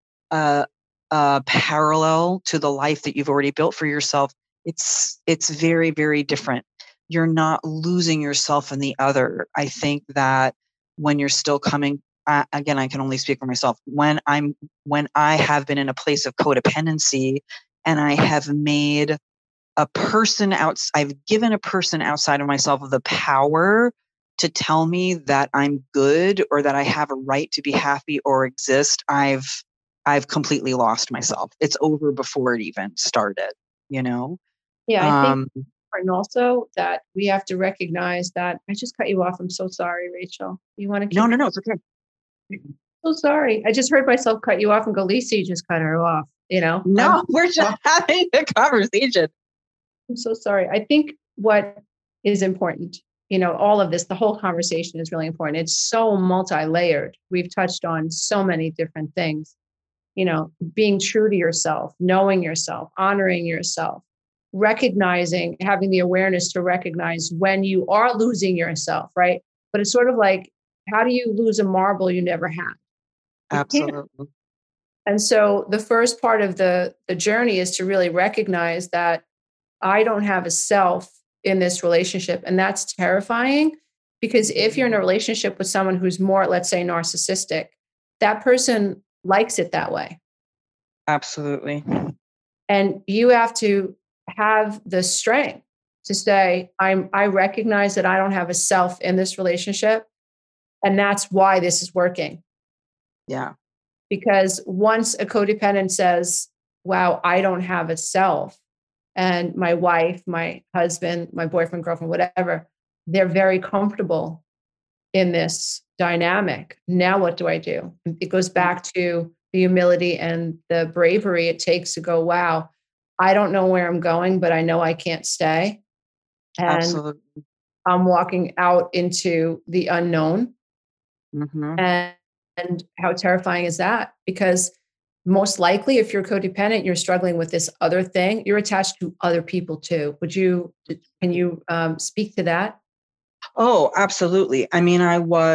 parallel to the life that you've already built for yourself, it's very, very different. You're not losing yourself in the other. I think that when you're still coming, again, I can only speak for myself. When I have been in a place of codependency and I have made I've given a person outside of myself the power to tell me that I'm good or that I have a right to be happy or exist, I've completely lost myself. It's over before it even started, Yeah, I think and also that we have to recognize that I just cut you off. I'm so sorry, Rachel. You want to keep No, it's okay. So sorry. I just heard myself cut you off and go, Lisa, you just cut her off, No, we're just having a conversation. I'm so sorry. I think what is important all of this, the whole conversation is really important. It's so multi-layered. We've touched on so many different things, being true to yourself, knowing yourself, honoring yourself, recognizing, having the awareness to recognize when you are losing yourself, right? But it's sort of like, how do you lose a marble you never had? You can't. Absolutely. And so the first part of the journey is to really recognize that I don't have a self in this relationship. And that's terrifying, because if you're in a relationship with someone who's more, let's say, narcissistic, that person likes it that way. Absolutely. And you have to have the strength to say, I recognize that I don't have a self in this relationship. And that's why this is working. Yeah. Because once a codependent says, wow, I don't have a self, and my wife, my husband, my boyfriend, girlfriend, whatever, they're very comfortable in this dynamic. Now, what do I do? It goes back to the humility and the bravery it takes to go, wow, I don't know where I'm going, but I know I can't stay. And Absolutely. I'm walking out into the unknown. Mm-hmm. And how terrifying is that? Because most likely, if you're codependent, you're struggling with this other thing, you're attached to other people too. Can you speak to that? Oh, absolutely. I mean,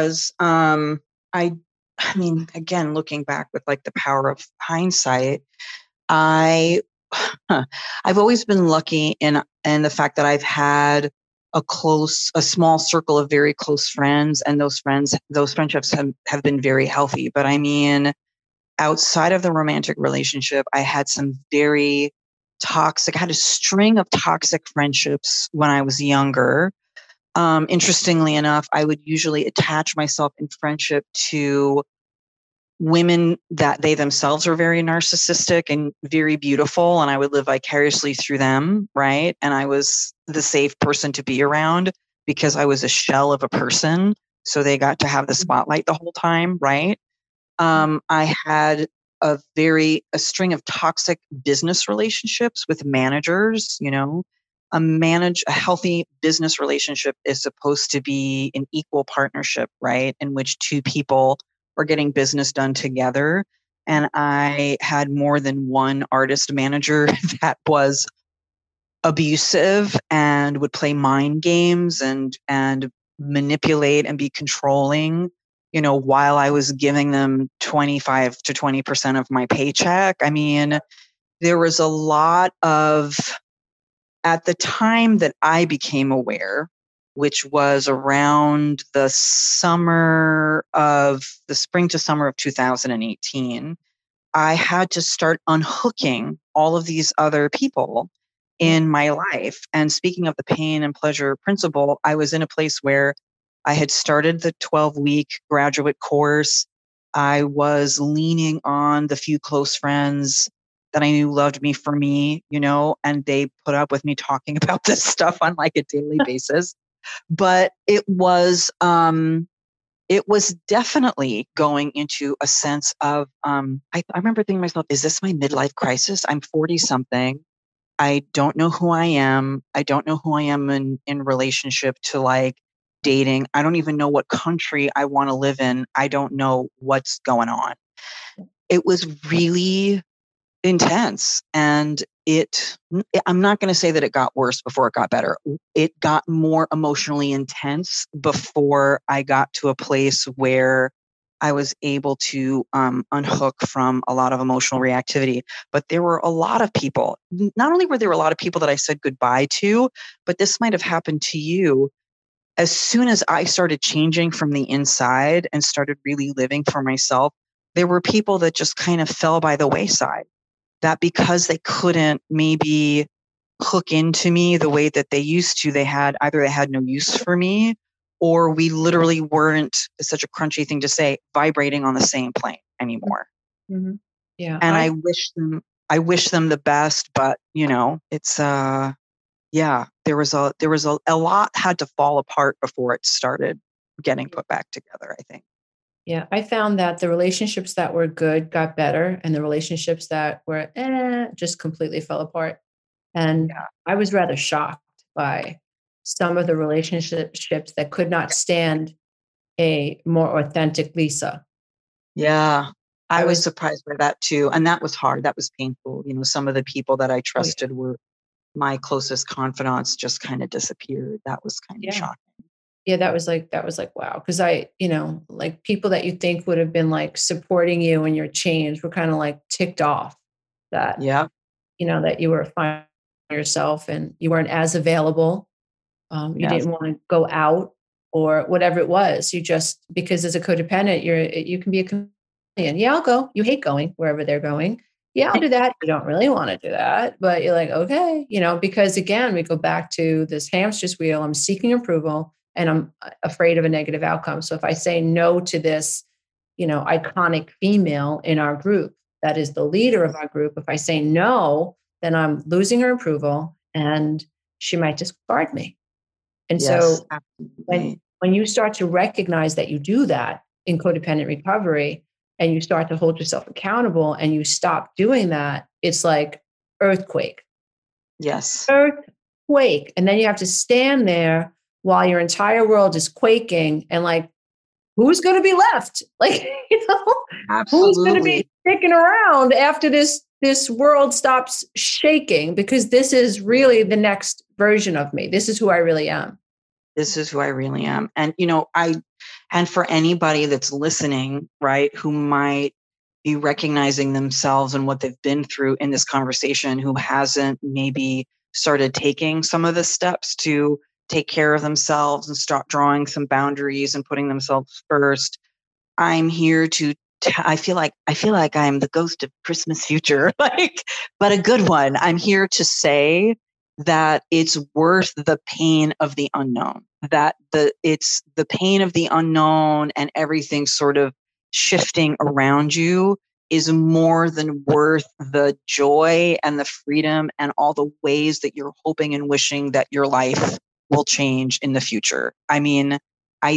I mean, again, looking back with like the power of hindsight, I, I've always been lucky in the fact that I've had a small circle of very close friends, and those friendships have been very healthy. But I mean, outside of the romantic relationship, I had some very toxic, I had a string of toxic friendships when I was younger. Interestingly enough, I would usually attach myself in friendship to women that they themselves were very narcissistic and very beautiful, and I would live vicariously through them, right? And I was the safe person to be around because I was a shell of a person, so they got to have the spotlight the whole time, right? I had a string of toxic business relationships with managers. A healthy business relationship is supposed to be an equal partnership, right? In which two people are getting business done together. And I had more than one artist manager that was abusive and would play mind games and manipulate and be controlling, while I was giving them 25 to 20% of my paycheck. I mean, there was a lot of, at the time that I became aware, which was around the spring to summer of 2018, I had to start unhooking all of these other people in my life. And speaking of the pain and pleasure principle, I was in a place where I had started the 12-week graduate course. I was leaning on the few close friends that I knew loved me for me, and they put up with me talking about this stuff on like a daily basis. But it was definitely going into a sense of, I remember thinking to myself, is this my midlife crisis? I'm 40 something. I don't know who I am. I don't know who I am in relationship to like dating. I don't even know what country I want to live in. I don't know what's going on. It was really intense. And I'm not going to say that it got worse before it got better. It got more emotionally intense before I got to a place where I was able to unhook from a lot of emotional reactivity. But there were a lot of people, not only were there a lot of people that I said goodbye to, but this might have happened to you. As soon as I started changing from the inside and started really living for myself, there were people that just kind of fell by the wayside, that because they couldn't maybe hook into me the way that they used to, they had no use for me, or we literally weren't, it's such a crunchy thing to say, vibrating on the same plane anymore. Mm-hmm. Yeah. And I wish them the best, but it's yeah, there was a lot had to fall apart before it started getting put back together, I think. Yeah. I found that the relationships that were good got better, and the relationships that were just completely fell apart. And Yeah. I was rather shocked by some of the relationships that could not stand a more authentic Lisa. Yeah. I was surprised by that too. And that was hard. That was painful. Some of the people that I trusted were my closest confidants just kind of disappeared. That was kind of shocking. Yeah, that was like, wow. Cause like people that you think would have been like supporting you in your change were kind of like ticked off that, that you were finding yourself and you weren't as available. You didn't want to go out or whatever it was. You just, because as a codependent, you can be a chameleon. Yeah, I'll go. You hate going wherever they're going. Yeah, I'll do that. You don't really want to do that, but you're like, okay, because again, we go back to this hamster's wheel. I'm seeking approval and I'm afraid of a negative outcome. So if I say no to this, iconic female in our group, that is the leader of our group. If I say no, then I'm losing her approval and she might discard me. And so when you start to recognize that you do that in codependent recovery and you start to hold yourself accountable and you stop doing that, it's like earthquake. Yes. Earthquake. And then you have to stand there while your entire world is quaking and like, who's going to be left? Like, who's going to be sticking around after this world stops shaking? Because this is really the next version of me. This is who I really am. This is who I really am. And, and for anybody that's listening, right, who might be recognizing themselves and what they've been through in this conversation, who hasn't maybe started taking some of the steps to take care of themselves and start drawing some boundaries and putting themselves first, I'm here to I feel like I'm the ghost of Christmas future, but a good one. I'm here to say that it's worth the pain of the unknown, that it's the pain of the unknown and everything sort of shifting around you is more than worth the joy and the freedom and all the ways that you're hoping and wishing that your life will change in the future. I mean, I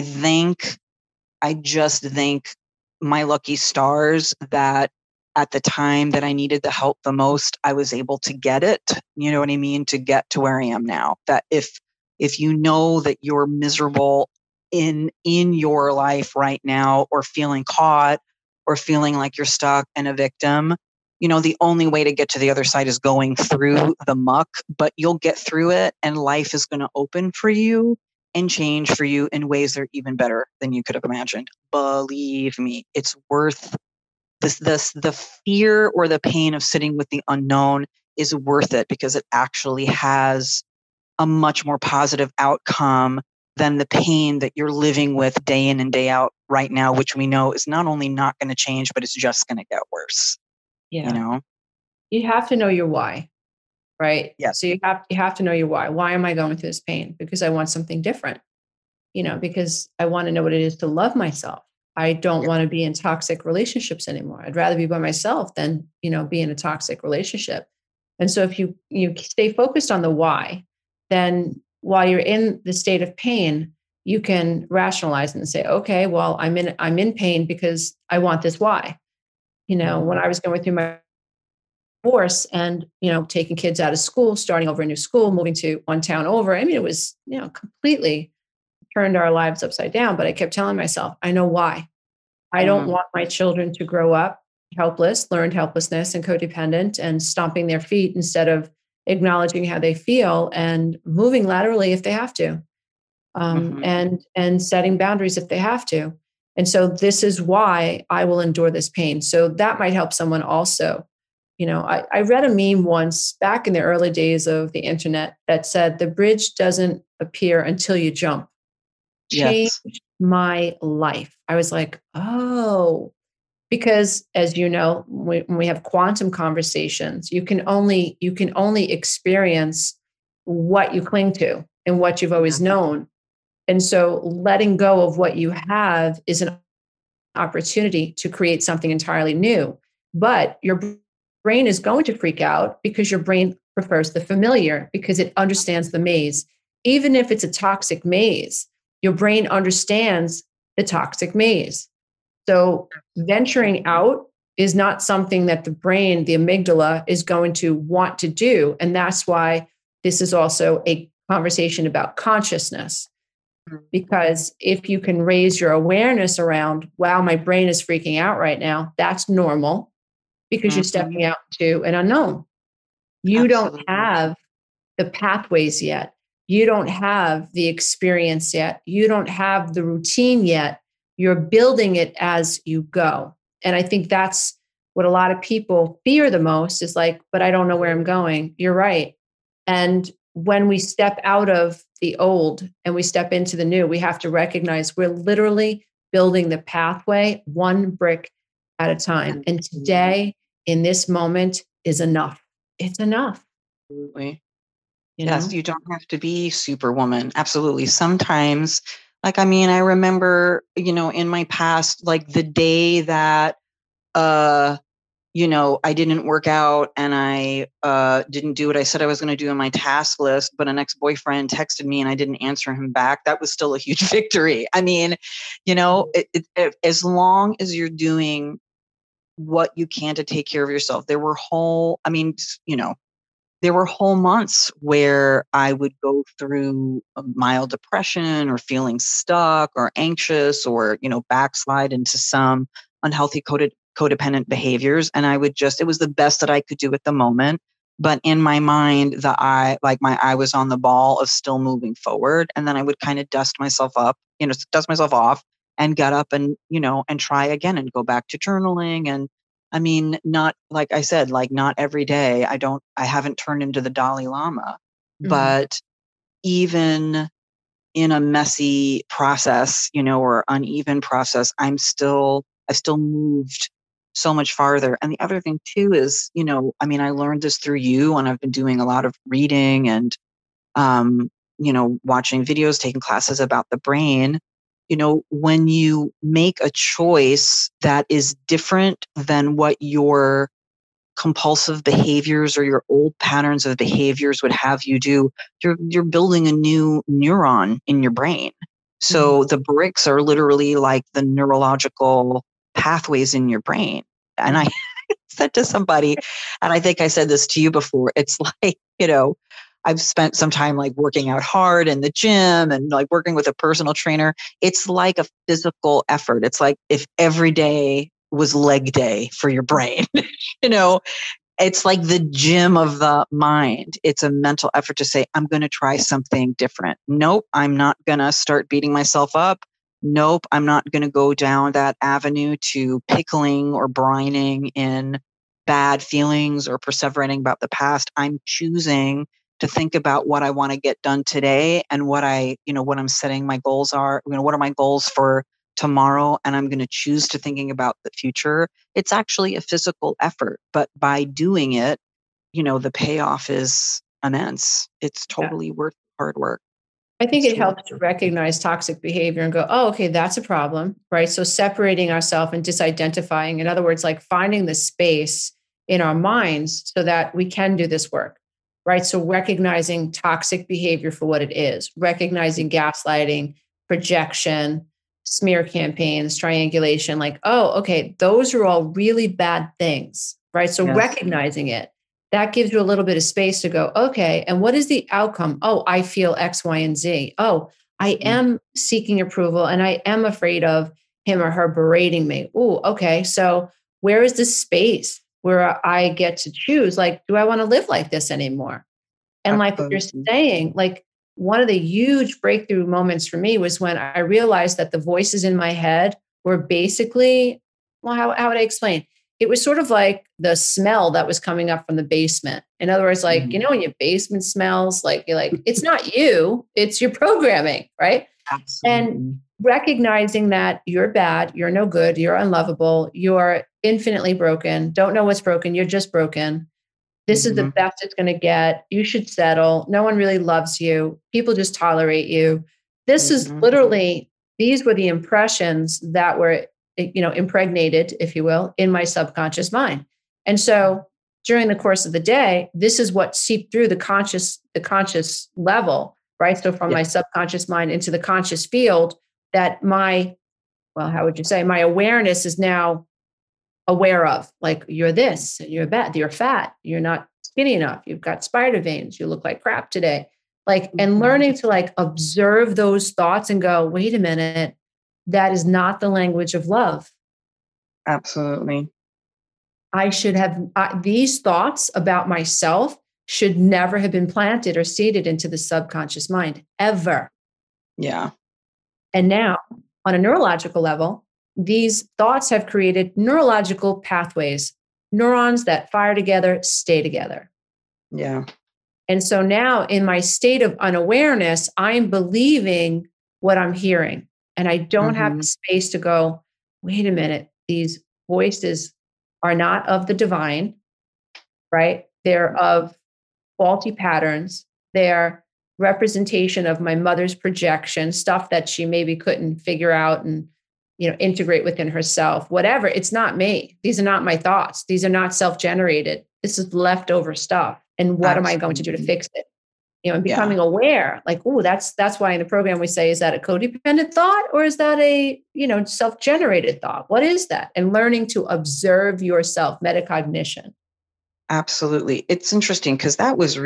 just think my lucky stars that at the time that I needed the help the most, I was able to get it. You know what I mean? To get to where I am now. That if you know that you're miserable in your life right now, or feeling caught, or feeling like you're stuck and a victim, the only way to get to the other side is going through the muck, but you'll get through it and life is going to open for you and change for you in ways that are even better than you could have imagined. Believe me, it's worth the fear or the pain of sitting with the unknown is worth it, because it actually has a much more positive outcome than the pain that you're living with day in and day out right now, which we know is not only not going to change, but it's just going to get worse. Yeah. You have to know your why, right? Yes. So you have to know your why. Why am I going through this pain? Because I want something different, because I want to know what it is to love myself. I don't want to be in toxic relationships anymore. I'd rather be by myself than, be in a toxic relationship. And so if you stay focused on the why, then while you're in the state of pain, you can rationalize and say, okay, well, I'm in pain because I want this why. When I was going through my divorce and, taking kids out of school, starting over a new school, moving to one town over, I mean, it was, completely turned our lives upside down. But I kept telling myself, I know why. I don't want my children to grow up helpless, learned helplessness and codependent and stomping their feet instead of acknowledging how they feel and moving laterally if they have to, and setting boundaries if they have to. And so this is why I will endure this pain. So that might help someone also. I read a meme once back in the early days of the internet that said, the bridge doesn't appear until you jump. Changed my life. I was like, oh, because as you know, when we have quantum conversations, you can only experience what you cling to and what you've always known. And so letting go of what you have is an opportunity to create something entirely new. But your brain is going to freak out because your brain prefers the familiar, because it understands the maze. Even if it's a toxic maze, your brain understands the toxic maze. So venturing out is not something that the brain, the amygdala, is going to want to do. And that's why this is also a conversation about consciousness. Because if you can raise your awareness around, wow, my brain is freaking out right now, that's normal because you're stepping out to an unknown. You don't have the pathways yet. You don't have the experience yet. You don't have the routine yet. You're building it as you go. And I think that's what a lot of people fear the most is like, but I don't know where I'm going. You're right. And when we step out of the old and we step into the new, we have to recognize we're literally building the pathway one brick at a time. And today, in this moment, is enough. It's enough. Absolutely. Yes, you don't have to be Superwoman. Absolutely. Sometimes, like, I mean, I remember, in my past, like the day that, I didn't work out and I didn't do what I said I was going to do in my task list, but an ex-boyfriend texted me and I didn't answer him back. That was still a huge victory. I mean, as long as you're doing what you can to take care of yourself, there were whole months where I would go through a mild depression or feeling stuck or anxious or, backslide into some unhealthy codependent behaviors. And it was the best that I could do at the moment. But in my mind, my eye was on the ball of still moving forward. And then I would kind of dust myself off and get up and, and try again and go back to journaling. And I mean, not like I said, like not every day. I haven't turned into the Dalai Lama, but even in a messy process, or uneven process, I've still moved so much farther. And the other thing too is, I learned this through you, and I've been doing a lot of reading and, watching videos, taking classes about the brain. When you make a choice that is different than what your compulsive behaviors or your old patterns of behaviors would have you do, you're building a new neuron in your brain. So the bricks are literally like the neurological pathways in your brain. And I said to somebody, and I think I said this to you before, it's like, I've spent some time like working out hard in the gym and like working with a personal trainer. It's like a physical effort. It's like if every day was leg day for your brain, it's like the gym of the mind. It's a mental effort to say, I'm going to try something different. Nope, I'm not going to start beating myself up. Nope, I'm not going to go down that avenue to pickling or brining in bad feelings or perseverating about the past. I'm choosing to think about what I want to get done today and what I'm setting my goals are. What are my goals for tomorrow? And I'm going to choose to thinking about the future. It's actually a physical effort, but by doing it, the payoff is immense. It's totally worth hard work. I think it helps to recognize toxic behavior and go, oh, okay, that's a problem, right? So separating ourselves and disidentifying, in other words, like finding the space in our minds so that we can do this work, right? So recognizing toxic behavior for what it is, recognizing gaslighting, projection, smear campaigns, triangulation, like, oh, okay, those are all really bad things, right? So recognizing it, that gives you a little bit of space to go, okay, and what is the outcome? Oh, I feel X, Y, and Z. Oh, I am seeking approval and I am afraid of him or her berating me. Oh, okay. So where is the space where I get to choose? Like, do I want to live like this anymore? And like what you're saying, like one of the huge breakthrough moments for me was when I realized that the voices in my head were basically, well, how would I explain? It was sort of like the smell that was coming up from the basement. In other words, like, when your basement smells, like you're like, it's not you, it's your programming, right? Absolutely. And recognizing that you're bad, you're no good, you're unlovable, you're infinitely broken, don't know what's broken, you're just broken. This is the best it's going to get. You should settle. No one really loves you. People just tolerate you. This is literally, these were the impressions that were impregnated, if you will, in my subconscious mind. And so during the course of the day, this is what seeped through the conscious level, right? So from my subconscious mind into the conscious field that my awareness is now aware of. Like, you're this, you're that, you're fat, you're not skinny enough, you've got spider veins, you look like crap today. Like, and learning to like observe those thoughts and go, wait a minute, that is not the language of love. Absolutely. I should have these thoughts about myself should never have been planted or seeded into the subconscious mind ever. Yeah. And now, on a neurological level, these thoughts have created neurological pathways, neurons that fire together, stay together. Yeah. And so now, in my state of unawareness, I'm believing what I'm hearing. And I don't have the space to go, wait a minute, these voices are not of the divine, right? They're of faulty patterns. They're representation of my mother's projection, stuff that she maybe couldn't figure out and integrate within herself. Whatever, it's not me. These are not my thoughts. These are not self-generated. This is leftover stuff. And what am I going to do to fix it? And becoming aware, like, oh, that's why in the program we say, is that a codependent thought or is that a self-generated thought? What is that? And learning to observe yourself, metacognition. Absolutely. It's interesting because that was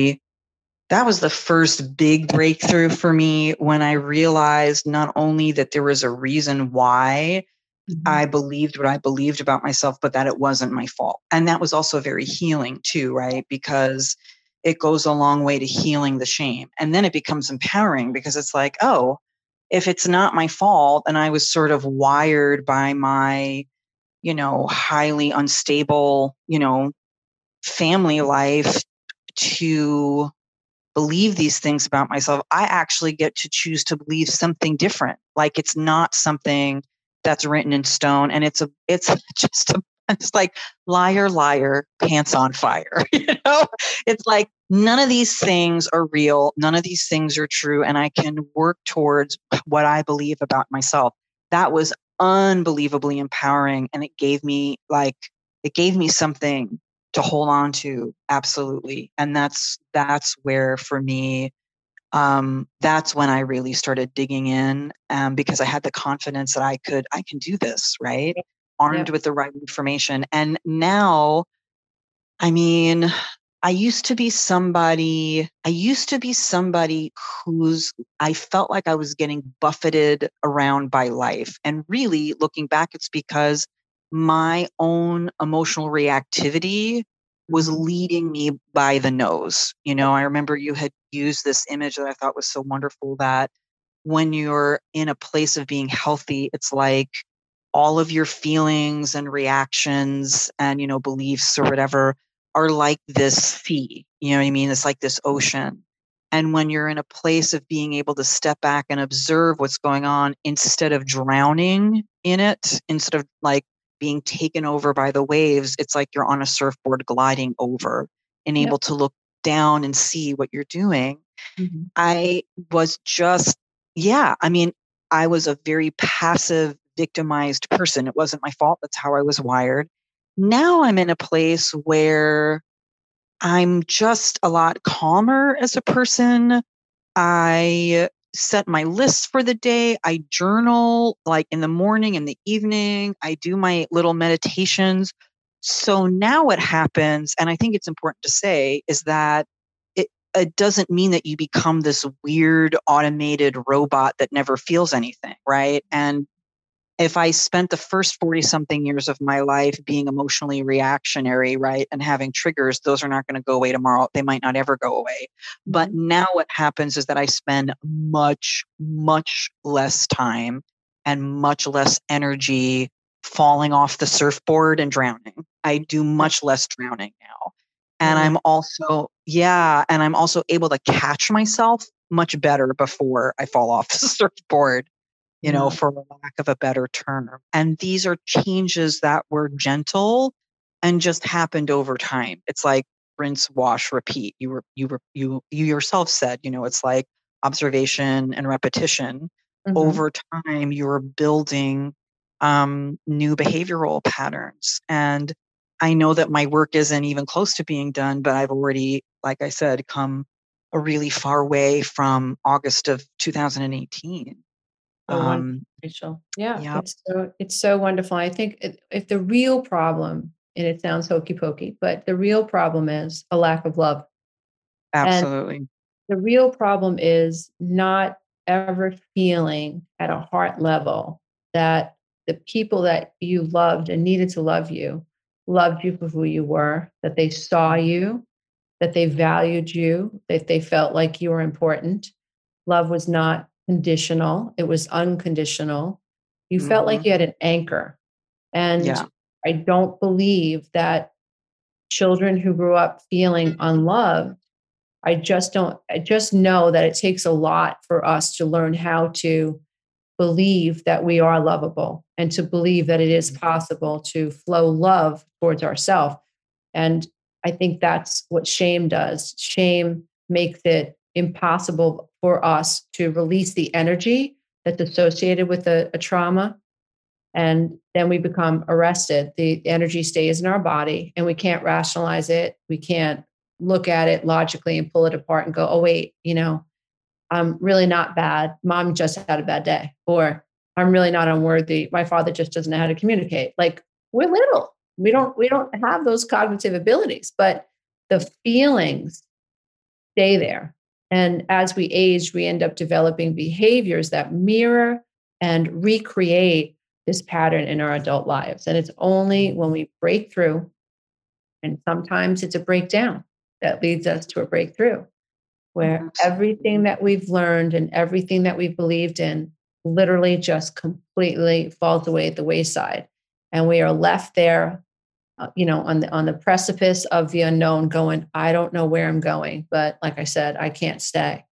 the first big breakthrough for me when I realized not only that there was a reason why I believed what I believed about myself, but that it wasn't my fault. And that was also very healing too, right? Because it goes a long way to healing the shame. And then it becomes empowering because it's like, oh, if it's not my fault and I was sort of wired by my, highly unstable, family life to believe these things about myself, I actually get to choose to believe something different. Like it's not something that's written in stone. And it's like liar, liar, pants on fire. It's like none of these things are real. None of these things are true. And I can work towards what I believe about myself. That was unbelievably empowering. And it gave me something to hold on to. Absolutely. And that's where for me, that's when I really started digging in, because I had the confidence that I can do this, right? Armed with the right information. And now, I mean, I used to be somebody who's, I felt like I was getting buffeted around by life. And really looking back, it's because my own emotional reactivity was leading me by the nose. I remember you had used this image that I thought was so wonderful, that when you're in a place of being healthy, it's like all of your feelings and reactions and, beliefs or whatever are like this sea. You know what I mean? It's like this ocean. And when you're in a place of being able to step back and observe what's going on instead of drowning in it, instead of like being taken over by the waves, it's like you're on a surfboard gliding over and able to look down and see what you're doing. I was just, I was a very passive, victimized person. It wasn't my fault. That's how I was wired. Now I'm in a place where I'm just a lot calmer as a person. I set my lists for the day. I journal like in the morning and the evening. I do my little meditations. So now what happens, and I think it's important to say, is that it doesn't mean that you become this weird automated robot that never feels anything, right? And if I spent the first 40 something years of my life being emotionally reactionary, right, and having triggers, those are not going to go away tomorrow. They might not ever go away. But now what happens is that I spend much, much less time and much less energy falling off the surfboard and drowning. I do much less drowning now. And I'm also able to catch myself much better before I fall off the surfboard, for lack of a better term. And these are changes that were gentle and just happened over time. It's like rinse, wash, repeat. You yourself said, it's like observation and repetition. Over time, you're building new behavioral patterns. And I know that my work isn't even close to being done, but I've already, like I said, come a really far way from August of 2018. So wonderful, Rachel. Yeah, it's so wonderful. I think if the real problem, and it sounds hokey pokey, but the real problem is a lack of love. absolutely. The real problem is not ever feeling at a heart level that the people that you loved and needed to loved you for who you were, that they saw you, that they valued you, that they felt like you were important. Love was not conditional, it was unconditional. You felt like Mm-hmm. you had an anchor. And Yeah. I don't believe that children who grew up feeling unloved, I just know that it takes a lot for us to learn how to believe that we are lovable and to believe that it is possible to flow love towards ourselves. And I think that's what shame does. Shame makes it impossible for us to release the energy that's associated with a trauma. And then we become arrested. The energy stays in our body and we can't rationalize it. We can't look at it logically and pull it apart and go, oh, wait, I'm really not bad. Mom just had a bad day. Or I'm really not unworthy. My father just doesn't know how to communicate. Like, we're little. We don't have those cognitive abilities, but the feelings stay there. And as we age, we end up developing behaviors that mirror and recreate this pattern in our adult lives. And it's only when we break through, and sometimes it's a breakdown that leads us to a breakthrough, where everything that we've learned and everything that we've believed in literally just completely falls away at the wayside. And we are left there, on the precipice of the unknown, going, I don't know where I'm going, but like I said, I can't stay.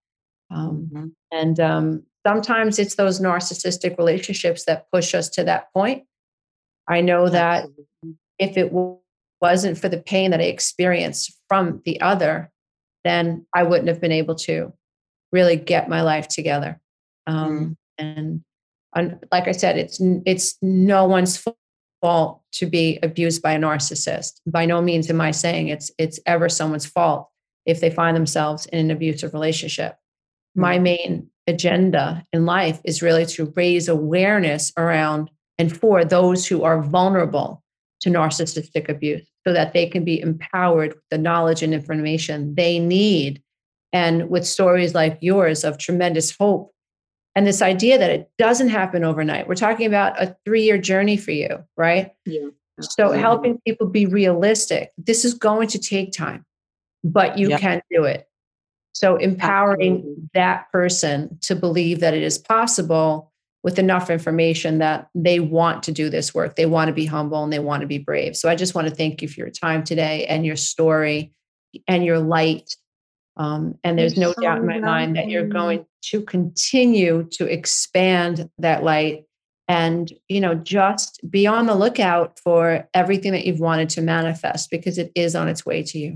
And sometimes it's those narcissistic relationships that push us to that point. I know that if it wasn't for the pain that I experienced from the other, then I wouldn't have been able to really get my life together. And like I said, it's no one's fault to be abused by a narcissist. By no means am I saying it's ever someone's fault if they find themselves in an abusive relationship. My main agenda in life is really to raise awareness around and for those who are vulnerable to narcissistic abuse so that they can be empowered with the knowledge and information they need. And with stories like yours of tremendous hope and this idea that it doesn't happen overnight. We're talking about a 3-year journey for you, right? Yeah. So helping people be realistic. This is going to take time, but you can do it. So empowering that person to believe that it is possible with enough information that they want to do this work. They want to be humble and they want to be brave. So I just want to thank you for your time today and your story and your light. And there's no doubt in my mind that you're going to continue to expand that light and, just be on the lookout for everything that you've wanted to manifest because it is on its way to you.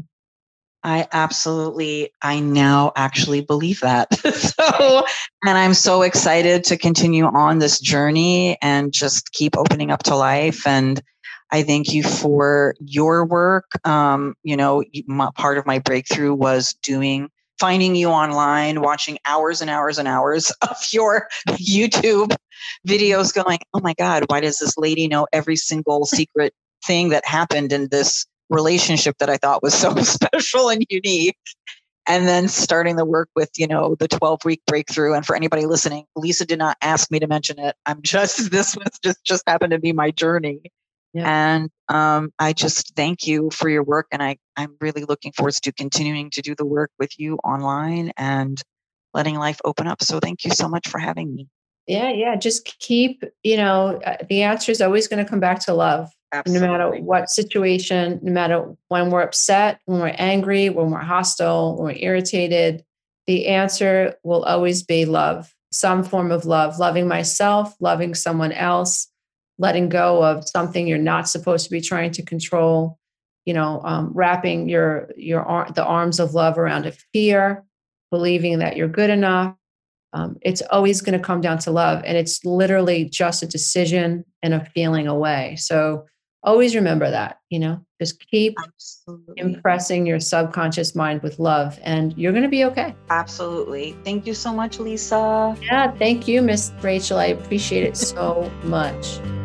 I now actually believe that. And I'm so excited to continue on this journey and just keep opening up to life. And I thank you for your work. Part of my breakthrough was finding you online, watching hours and hours and hours of your YouTube videos going, oh my God, why does this lady know every single secret thing that happened in this relationship that I thought was so special and unique? And then starting the work with, the 12-week breakthrough. And for anybody listening, Lisa did not ask me to mention it. This was just happened to be my journey. Yeah. And I just thank you for your work. And I'm really looking forward to continuing to do the work with you online and letting life open up. So thank you so much for having me. Yeah. Just keep, the answer is always going to come back to love. Absolutely. No matter what situation, no matter when we're upset, when we're angry, when we're hostile, when we're irritated, the answer will always be love, some form of love, loving myself, loving someone else, letting go of something you're not supposed to be trying to control, wrapping the arms of love around a fear, believing that you're good enough. It's always going to come down to love. And it's literally just a decision and a feeling away. So always remember that, just keep impressing your subconscious mind with love and you're going to be okay. Absolutely. Thank you so much, Lisa. Yeah. Thank you, Miss Rachel. I appreciate it so much.